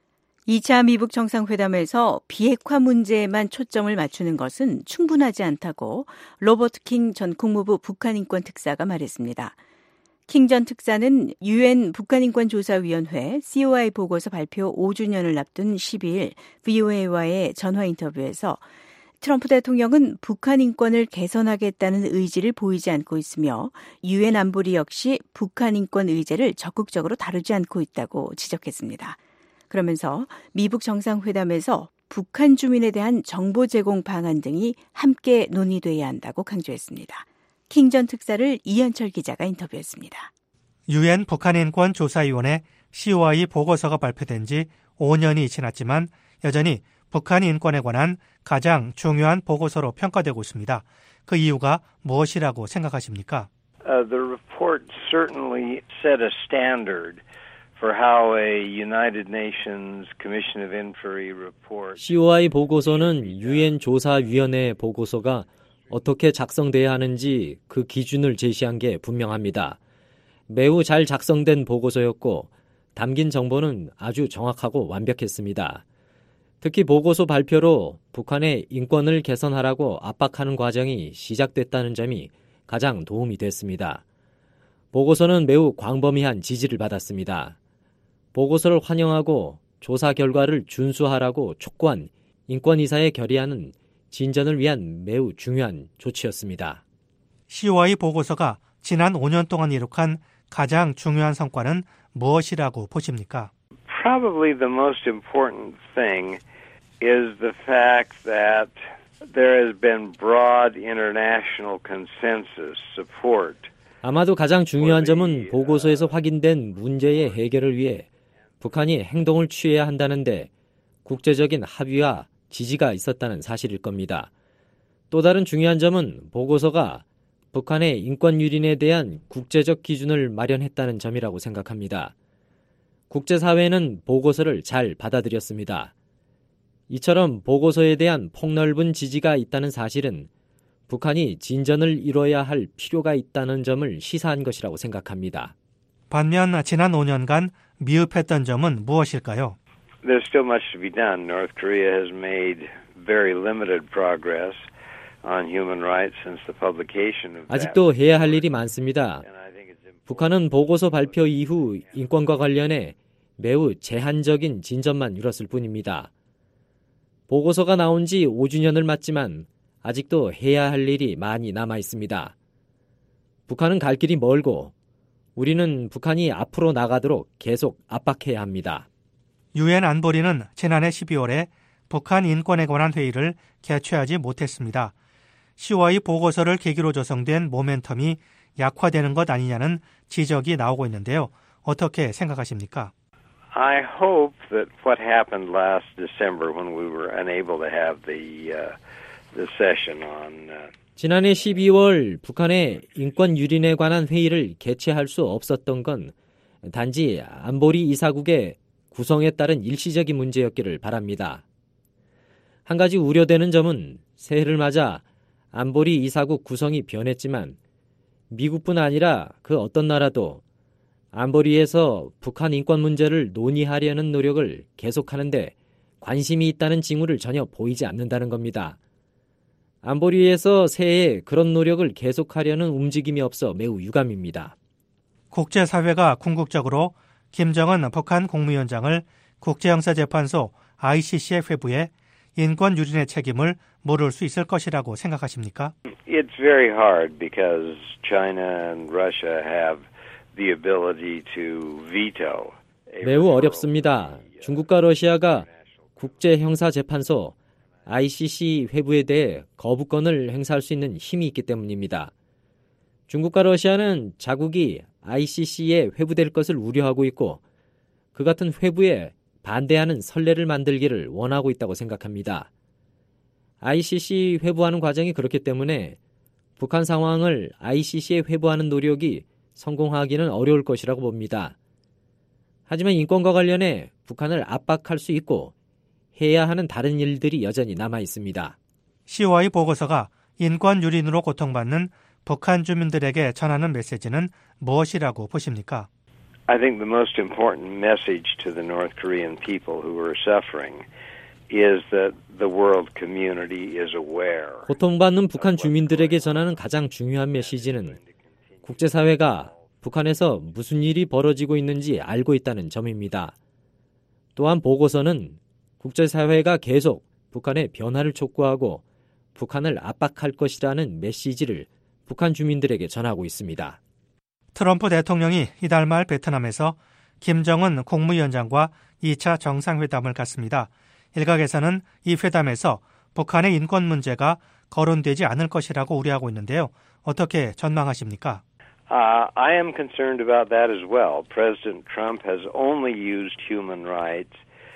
2차 미북 정상회담에서 비핵화 문제에만 초점을 맞추는 것은 충분하지 않다고 로버트 킹 전 국무부 북한인권 특사가 말했습니다. 킹 전 특사는 UN 북한인권조사위원회 COI 보고서 발표 5주년을 앞둔 12일 VOA와의 전화 인터뷰에서 트럼프 대통령은 북한 인권을 개선하겠다는 의지를 보이지 않고 있으며 UN 안보리 역시 북한 인권 의제를 적극적으로 다루지 않고 있다고 지적했습니다. 그러면서 미북 정상회담에서 북한 주민에 대한 정보 제공 방안 등이 함께 논의돼야 한다고 강조했습니다. 킹 전 특사를 이현철 기자가 인터뷰했습니다. UN 북한인권조사위원회 COI 보고서가 발표된 지 5년이 지났지만 여전히 북한 인권에 관한 가장 중요한 보고서로 평가되고 있습니다. 그 이유가 무엇이라고 생각하십니까? The report certainly set a standard for how a United Nations Commission of Inquiry report. COI 보고서는 유엔 조사위원회 보고서가 어떻게 작성돼야 하는지 그 기준을 제시한 게 분명합니다. 매우 잘 작성된 보고서였고 담긴 정보는 아주 정확하고 완벽했습니다. 특히 보고서 발표로 북한의 인권을 개선하라고 압박하는 과정이 시작됐다는 점이 가장 도움이 됐습니다. 보고서는 매우 광범위한 지지를 받았습니다. 보고서를 환영하고 조사 결과를 준수하라고 촉구한 인권이사의 결의안은 진전을 위한 매우 중요한 조치였습니다. COI 보고서가 지난 5년 동안 이룩한 가장 중요한 성과는 무엇이라고 보십니까? Probably the most important thing is the fact that there has been broad international consensus support. 아마도 가장 중요한 점은 보고서에서 확인된 문제의 해결을 위해 북한이 행동을 취해야 한다는데 국제적인 합의와 지지가 있었다는 사실일 겁니다. 또 다른 중요한 점은 보고서가 북한의 인권 유린에 대한 국제적 기준을 마련했다는 점이라고 생각합니다. 국제사회는 보고서를 잘 받아들였습니다. 이처럼 보고서에 대한 폭넓은 지지가 있다는 사실은 북한이 진전을 이뤄야 할 필요가 있다는 점을 시사한 것이라고 생각합니다. 반면 지난 5년간 미흡했던 점은 무엇일까요? There's still much to be done. North Korea has made very limited progress on human rights since the publication of that. 아직도 해야 할 일이 많습니다. 북한은 보고서 발표 이후 인권과 관련해 매우 제한적인 진전만 이뤘을 뿐입니다. 보고서가 나온 지 5주년을 맞지만 아직도 해야 할 일이 많이 남아 있습니다. 북한은 갈 길이 멀고 우리는 북한이 앞으로 나가도록 계속 압박해야 합니다. UN 안보리는 지난해 12월에 북한 인권에 관한 회의를 개최하지 못했습니다. COI 보고서를 계기로 조성된 모멘텀이 약화되는 것 아니냐는 지적이 나오고 있는데요. 어떻게 생각하십니까? I hope that what happened last December when we were unable to have the session on 지난해 12월 북한의 인권 유린에 관한 회의를 개최할 수 없었던 건 단지 안보리 이사국의 구성에 따른 일시적인 문제였기를 바랍니다. 한 가지 우려되는 점은 새해를 맞아 안보리 이사국 구성이 변했지만 미국뿐 아니라 그 어떤 나라도 안보리에서 북한 인권 문제를 논의하려는 노력을 계속하는데 관심이 있다는 징후를 전혀 보이지 않는다는 겁니다. 안보리에서 새해에 그런 노력을 계속하려는 움직임이 없어 매우 유감입니다. 국제사회가 궁극적으로 김정은 북한 국무위원장을 국제형사재판소 ICC의 회부에 인권 유린의 책임을 물을 수 있을 것이라고 생각하십니까? It's very hard because China and Russia have the ability to veto. 매우 어렵습니다. 중국과 러시아가 국제형사재판소 ICC 회부에 대해 거부권을 행사할 수 있는 힘이 있기 때문입니다. 중국과 러시아는 자국이 ICC에 회부될 것을 우려하고 있고 그 같은 회부에 반대하는 선례를 만들기를 원하고 있다고 생각합니다. ICC 회부하는 과정이 그렇기 때문에 북한 상황을 ICC에 회부하는 노력이 성공하기는 어려울 것이라고 봅니다. 하지만 인권과 관련해 북한을 압박할 수 있고 해야 하는 다른 일들이 여전히 남아 있습니다. COI 보고서가 인권 유린으로 고통받는 북한 주민들에게 전하는 메시지는 무엇이라고 보십니까? I think the most important message to the North Korean people who are suffering is that the world community is aware. 고통받는 북한 주민들에게 전하는 가장 중요한 메시지는 국제사회가 북한에서 무슨 일이 벌어지고 있는지 알고 있다는 점입니다. 또한 보고서는 국제사회가 계속 북한의 변화를 촉구하고 북한을 압박할 것이라는 메시지를 북한 주민들에게 전하고 있습니다. 트럼프 대통령이 이달 말 베트남에서 김정은 국무위원장과 2차 정상회담을 갖습니다. 일각에서는 이 회담에서 북한의 인권 문제가 거론되지 않을 것이라고 우려하고 있는데요. 어떻게 전망하십니까? I am concerned about that as well. President Trump has only used human rights.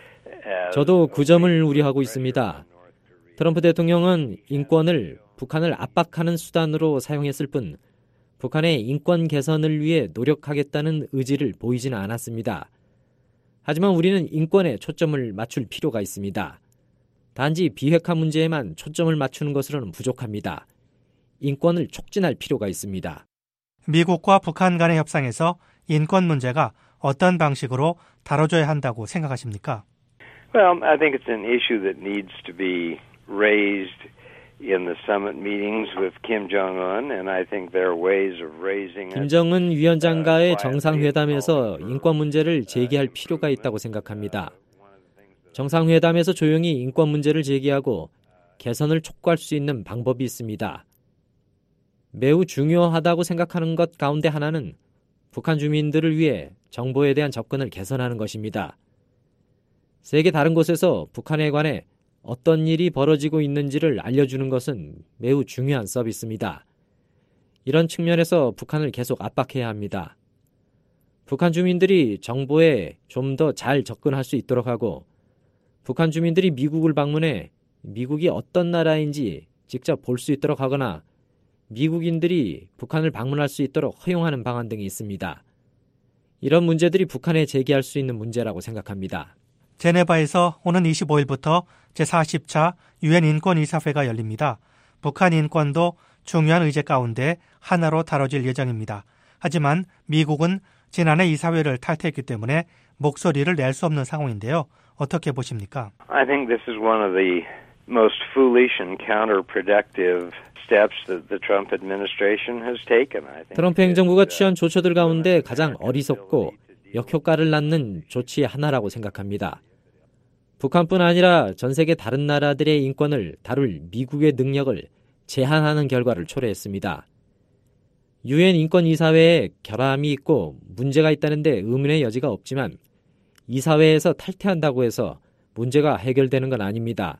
저도 그 점을 우려하고 있습니다. 트럼프 대통령은 인권을 북한을 압박하는 수단으로 사용했을 뿐 북한의 인권 개선을 위해 노력하겠다는 의지를 보이지는 않았습니다. 하지만 우리는 인권에 초점을 맞출 필요가 있습니다. 단지 비핵화 문제에만 초점을 맞추는 것으로는 부족합니다. 인권을 촉진할 필요가 있습니다. 미국과 북한 간의 협상에서 인권 문제가 어떤 방식으로 다뤄져야 한다고 생각하십니까? Well, I think it's an issue that needs to be raised in the summit meetings with Kim Jong-un, and I think there are ways of raising it. 김정은 위원장과의 정상회담에서 인권 문제를 제기할 필요가 있다고 생각합니다. 정상회담에서 조용히 인권 문제를 제기하고 개선을 촉구할 수 있는 방법이 있습니다. 매우 중요하다고 생각하는 것 가운데 하나는 북한 주민들을 위해 정보에 대한 접근을 개선하는 것입니다. 세계 다른 곳에서 북한에 관해 어떤 일이 벌어지고 있는지를 알려주는 것은 매우 중요한 서비스입니다. 이런 측면에서 북한을 계속 압박해야 합니다. 북한 주민들이 정보에 좀 더 잘 접근할 수 있도록 하고 북한 주민들이 미국을 방문해 미국이 어떤 나라인지 직접 볼 수 있도록 하거나 미국인들이 북한을 방문할 수 있도록 허용하는 방안 등이 있습니다. 이런 문제들이 북한에 제기할 수 있는 문제라고 생각합니다. 제네바에서 오는 25일부터 제40차 유엔 인권이사회가 열립니다. 북한 인권도 중요한 의제 가운데 하나로 다뤄질 예정입니다. 하지만 미국은 지난해 이사회를 탈퇴했기 때문에 목소리를 낼 수 없는 상황인데요. 어떻게 보십니까? I think this is one of the most foolish and counterproductive steps that the Trump administration has taken. 트럼프 행정부가 취한 조처들 가운데 가장 어리석고 역효과를 낳는 조치 하나라고 생각합니다. 북한뿐 아니라 전 세계 다른 나라들의 인권을 다룰 미국의 능력을 제한하는 결과를 초래했습니다. 유엔 인권이사회에 결함이 있고 문제가 있다는데 의문의 여지가 없지만 이사회에서 탈퇴한다고 해서 문제가 해결되는 건 아닙니다.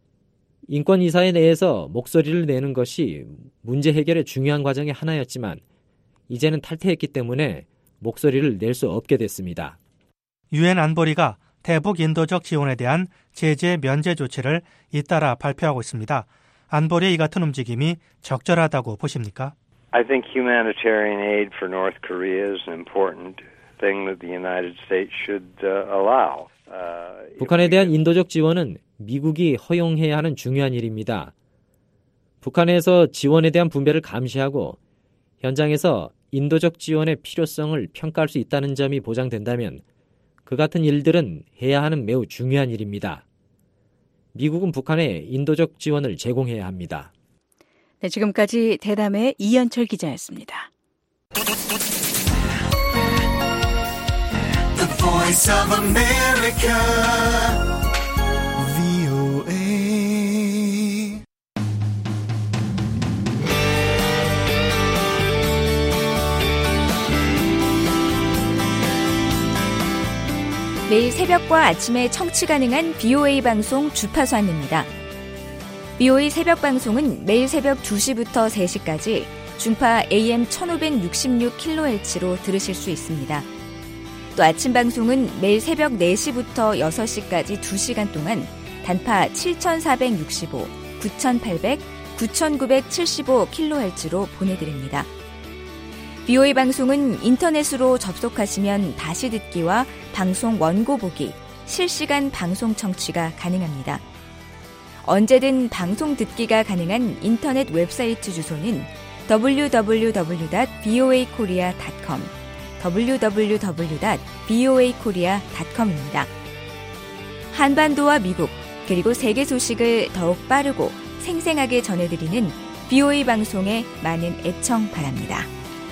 인권이사회 내에서 목소리를 내는 것이 문제 해결의 중요한 과정의 하나였지만 이제는 탈퇴했기 때문에 목소리를 낼 수 없게 됐습니다. 유엔 안보리가 대북 인도적 지원에 대한 제재 면제 조치를 잇따라 발표하고 있습니다. 안보리의 이 같은 움직임이 적절하다고 보십니까? I think humanitarian aid for North Korea is an important thing that the United States should allow. 북한에 대한 인도적 지원은 미국이 허용해야 하는 중요한 일입니다. 북한에서 지원에 대한 분배를 감시하고 현장에서 인도적 지원의 필요성을 평가할 수 있다는 점이 보장된다면 그 같은 일들은 해야 하는 매우 중요한 일입니다. 미국은 북한에 인도적 지원을 제공해야 합니다. 네, 지금까지 대담의 이현철 기자였습니다. The Voice of America, VOA. 매일 새벽과 아침에 청취 가능한 BOA 방송 주파수 안내입니다. BOA 새벽 방송은 매일 새벽 2시부터 3시까지 중파 AM 1566kHz로 들으실 수 있습니다. 또 아침 방송은 매일 새벽 4시부터 6시까지 2시간 동안 단파 7465, 9800, 9975kHz로 보내드립니다. BOA 방송은 인터넷으로 접속하시면 다시 듣기와 방송 원고 보기, 실시간 방송 청취가 가능합니다. 언제든 방송 듣기가 가능한 인터넷 웹사이트 주소는 www.voakorea.com, www.voakorea.com입니다. 한반도와 미국, 그리고 세계 소식을 더욱 빠르고 생생하게 전해드리는 BOA 방송에 많은 애청 바랍니다.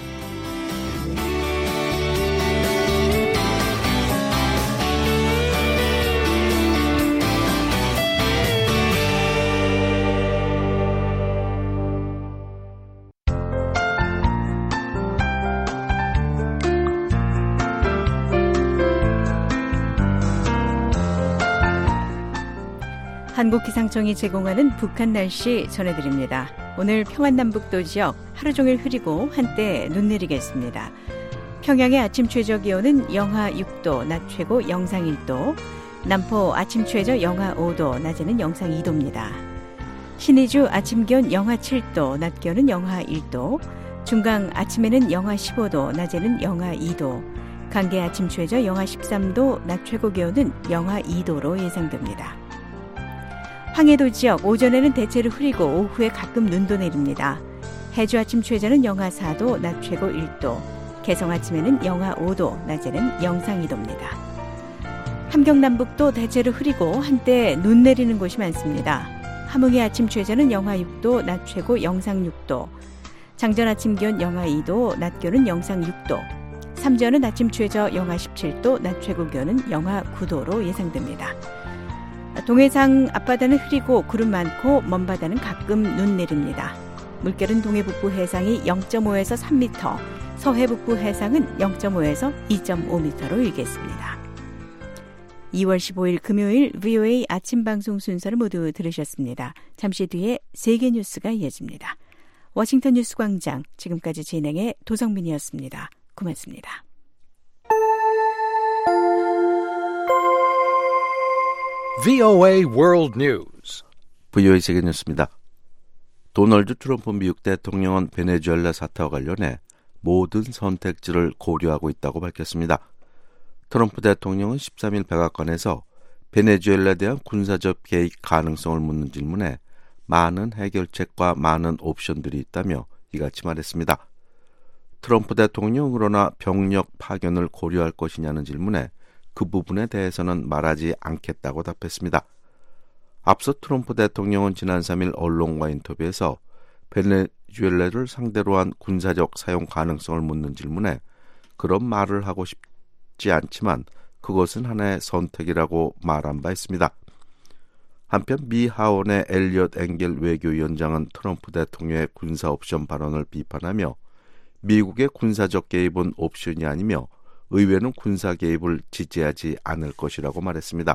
한국기상청이 제공하는 북한 날씨 전해드립니다. 오늘 평안남북도 지역 하루 종일 흐리고 한때 눈 내리겠습니다. 평양의 아침 최저 기온은 영하 6도, 낮 최고 영상 1도, 남포 아침 최저 영하 5도, 낮에는 영상 2도입니다. 신의주 아침 기온 영하 7도, 낮 기온은 영하 1도, 중강 아침에는 영하 15도, 낮에는 영하 2도, 강계 아침 최저 영하 13도, 낮 최고 기온은 영하 2도로 예상됩니다. 황해도 지역 오전에는 대체로 흐리고 오후에 가끔 눈도 내립니다. 해주 아침 최저는 영하 4도, 낮 최고 1도, 개성 아침에는 영하 5도, 낮에는 영상 2도입니다. 함경남북도 대체로 흐리고 한때 눈 내리는 곳이 많습니다. 함흥이 아침 최저는 영하 6도, 낮 최고 영상 6도, 장전 아침 기온 영하 2도, 낮 기온은 영상 6도, 삼전은 아침 최저 영하 17도, 낮 최고 기온은 영하 9도로 예상됩니다. 동해상 앞바다는 흐리고 구름 많고 먼바다는 가끔 눈 내립니다. 물결은 동해 북부 해상이 0.5에서 3m, 서해 북부 해상은 0.5에서 2.5m로 일겠습니다. 2월 15일 금요일 VOA 아침 방송 순서를 모두 들으셨습니다. 잠시 뒤에 세계 뉴스가 이어집니다. 워싱턴 뉴스 광장, 지금까지 진행의 도성민이었습니다. 고맙습니다. VOA World News. VOA 세계 뉴스입니다. 도널드 트럼프 미국 대통령은 베네수엘라 사태와 관련해 모든 선택지를 고려하고 있다고 밝혔습니다. 트럼프 대통령은 13일 백악관에서 베네수엘라에 대한 군사적 개입 가능성을 묻는 질문에 많은 해결책과 많은 옵션들이 있다며 이같이 말했습니다. 트럼프 대통령은 그러나 병력 파견을 고려할 것이냐는 질문에 그 부분에 대해서는 말하지 않겠다고 답했습니다. 앞서 트럼프 대통령은 지난 3일 언론과 인터뷰에서 베네수엘라를 상대로 한 군사적 사용 가능성을 묻는 질문에 그런 말을 하고 싶지 않지만 그것은 하나의 선택이라고 말한 바 있습니다. 한편 미 하원의 엘리엇 앵겔 외교위원장은 트럼프 대통령의 군사 옵션 발언을 비판하며 미국의 군사적 개입은 옵션이 아니며 의회는 군사 개입을 지지하지 않을 것이라고 말했습니다.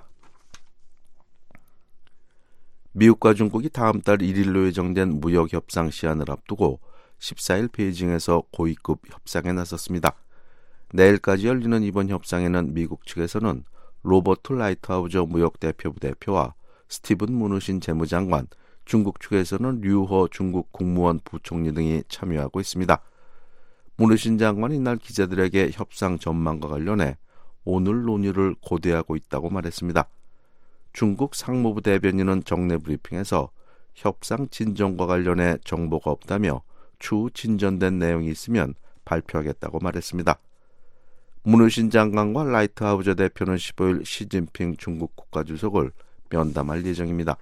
미국과 중국이 다음 달 1일로 예정된 무역협상 시한을 앞두고 14일 베이징에서 고위급 협상에 나섰습니다. 내일까지 열리는 이번 협상에는 미국 측에서는 로버트 라이트하우저 무역대표부 대표와 스티븐 무누신 재무장관, 중국 측에서는 류허 중국 국무원 부총리 등이 참여하고 있습니다. 무누신 장관이 이날 기자들에게 협상 전망과 관련해 오늘 논의를 고대하고 있다고 말했습니다. 중국 상무부 대변인은 정례 브리핑에서 협상 진전과 관련해 정보가 없다며 추후 진전된 내용이 있으면 발표하겠다고 말했습니다. 문우신 장관과 라이트하우저 대표는 15일 시진핑 중국 국가주석을 면담할 예정입니다.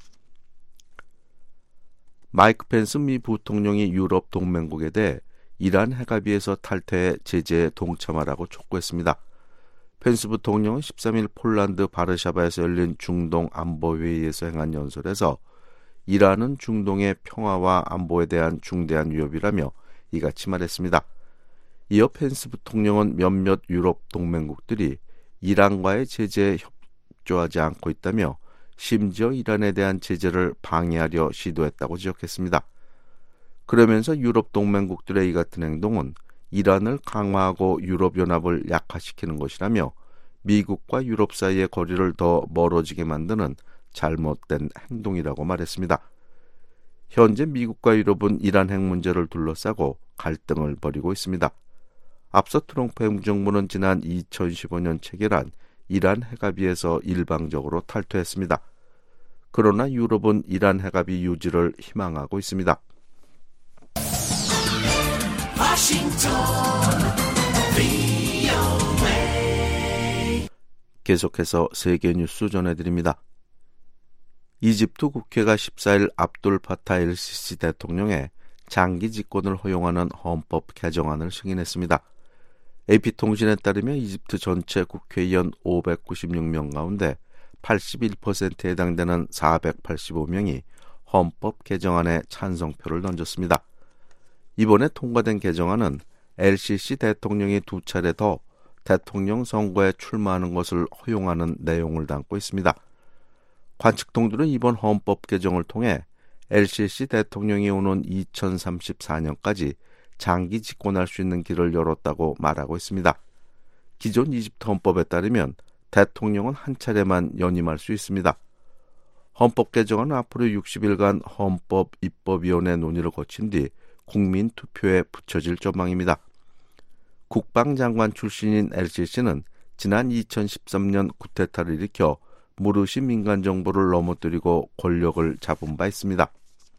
마이크 펜스 미 부통령이 유럽 동맹국에 대해 이란 핵합의에서 탈퇴해 제재에 동참하라고 촉구했습니다. 펜스 부통령은 13일 폴란드 바르샤바에서 열린 중동 안보회의에서 행한 연설에서 이란은 중동의 평화와 안보에 대한 중대한 위협이라며 이같이 말했습니다. 이어 펜스 부통령은 몇몇 유럽 동맹국들이 이란과의 제재에 협조하지 않고 있다며 심지어 이란에 대한 제재를 방해하려 시도했다고 지적했습니다. 그러면서 유럽 동맹국들의 이 같은 행동은 이란을 강화하고 유럽연합을 약화시키는 것이라며 미국과 유럽 사이의 거리를 더 멀어지게 만드는 잘못된 행동이라고 말했습니다. 현재 미국과 유럽은 이란 핵 문제를 둘러싸고 갈등을 벌이고 있습니다. 앞서 트럼프 행정부는 지난 2015년 체결한 이란 핵합의에서 일방적으로 탈퇴했습니다. 그러나 유럽은 이란 핵합의 유지를 희망하고 있습니다. 계속해서 세계 뉴스 전해드립니다. 이집트 국회가 14일 압둘 파타 엘시시 대통령의 장기 집권을 허용하는 헌법 개정안을 승인했습니다. AP통신에 따르면 이집트 전체 국회의원 596명 가운데 81%에 해당되는 485명이 헌법 개정안에 찬성표를 던졌습니다. 이번에 통과된 개정안은 LCC 대통령이 2차례 더 대통령 선거에 출마하는 것을 허용하는 내용을 담고 있습니다. 관측통들은 이번 헌법 개정을 통해 LCC 대통령이 오는 2034년까지 장기 집권할 수 있는 길을 열었다고 말하고 있습니다. 기존 이집트 헌법에 따르면 대통령은 한 차례만 연임할 수 있습니다. 헌법 개정안은 앞으로 60일간 헌법 입법위원회 논의를 거친 뒤 국민 투표에 붙여질 전망입니다. 국방장관 출신인 LCC는 지난 2013년 쿠데타를 일으켜 무르시 민간 정부를 넘어뜨리고 권력을 잡은 바 있습니다.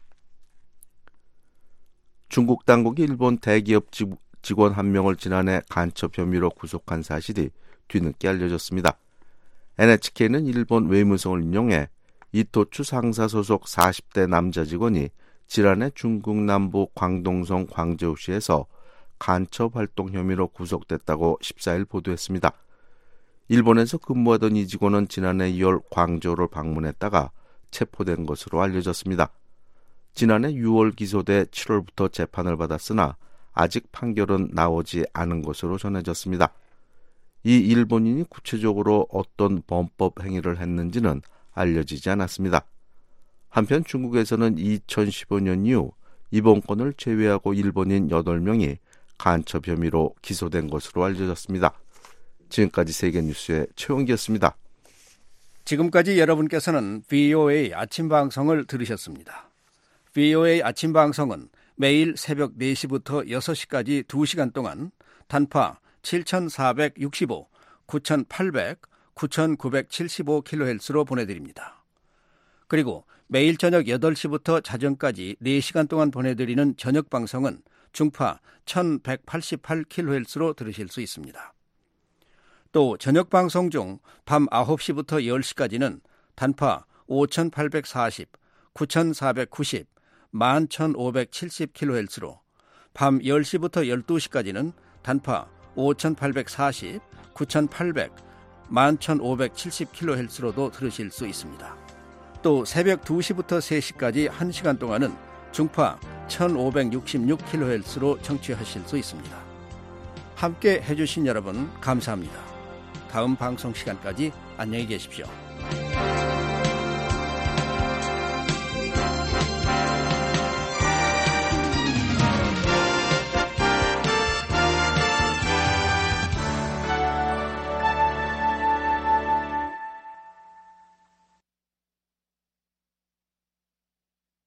중국 당국이 일본 대기업 직원 한 명을 지난해 간첩 혐의로 구속한 사실이 뒤늦게 알려졌습니다. NHK는 일본 외무성을 인용해 이토추 상사 소속 40대 남자 직원이 지난해 중국 남부 광동성 광저우시에서 간첩 활동 혐의로 구속됐다고 14일 보도했습니다. 일본에서 근무하던 이 직원은 지난해 2월 광저우를 방문했다가 체포된 것으로 알려졌습니다. 지난해 6월 기소돼 7월부터 재판을 받았으나 아직 판결은 나오지 않은 것으로 전해졌습니다. 이 일본인이 구체적으로 어떤 범법 행위를 했는지는 알려지지 않았습니다. 한편 중국에서는 2015년 이후 이번 건을 제외하고 일본인 8명이 간첩 혐의로 기소된 것으로 알려졌습니다. 지금까지 세계뉴스의 최원기였습니다. 지금까지 여러분께서는 VOA 아침방송을 들으셨습니다. VOA 아침방송은 매일 새벽 4시부터 6시까지 2시간 동안 단파 7465, 9800, 9975kHz로 보내드립니다. 그리고 매일 저녁 8시부터 자정까지 4시간 동안 보내드리는 저녁방송은 중파 1188kHz로 들으실 수 있습니다. 또 저녁방송 중 밤 9시부터 10시까지는 단파 5840, 9490, 11570kHz로 밤 10시부터 12시까지는 단파 5840, 9800, 11570kHz로도 들으실 수 있습니다. 또 새벽 2시부터 3시까지 1시간 동안은 중파 1566kHz로 청취하실 수 있습니다. 함께 해주신 여러분 감사합니다. 다음 방송 시간까지 안녕히 계십시오.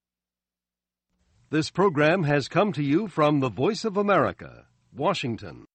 This program has come to you from the Voice of America, Washington.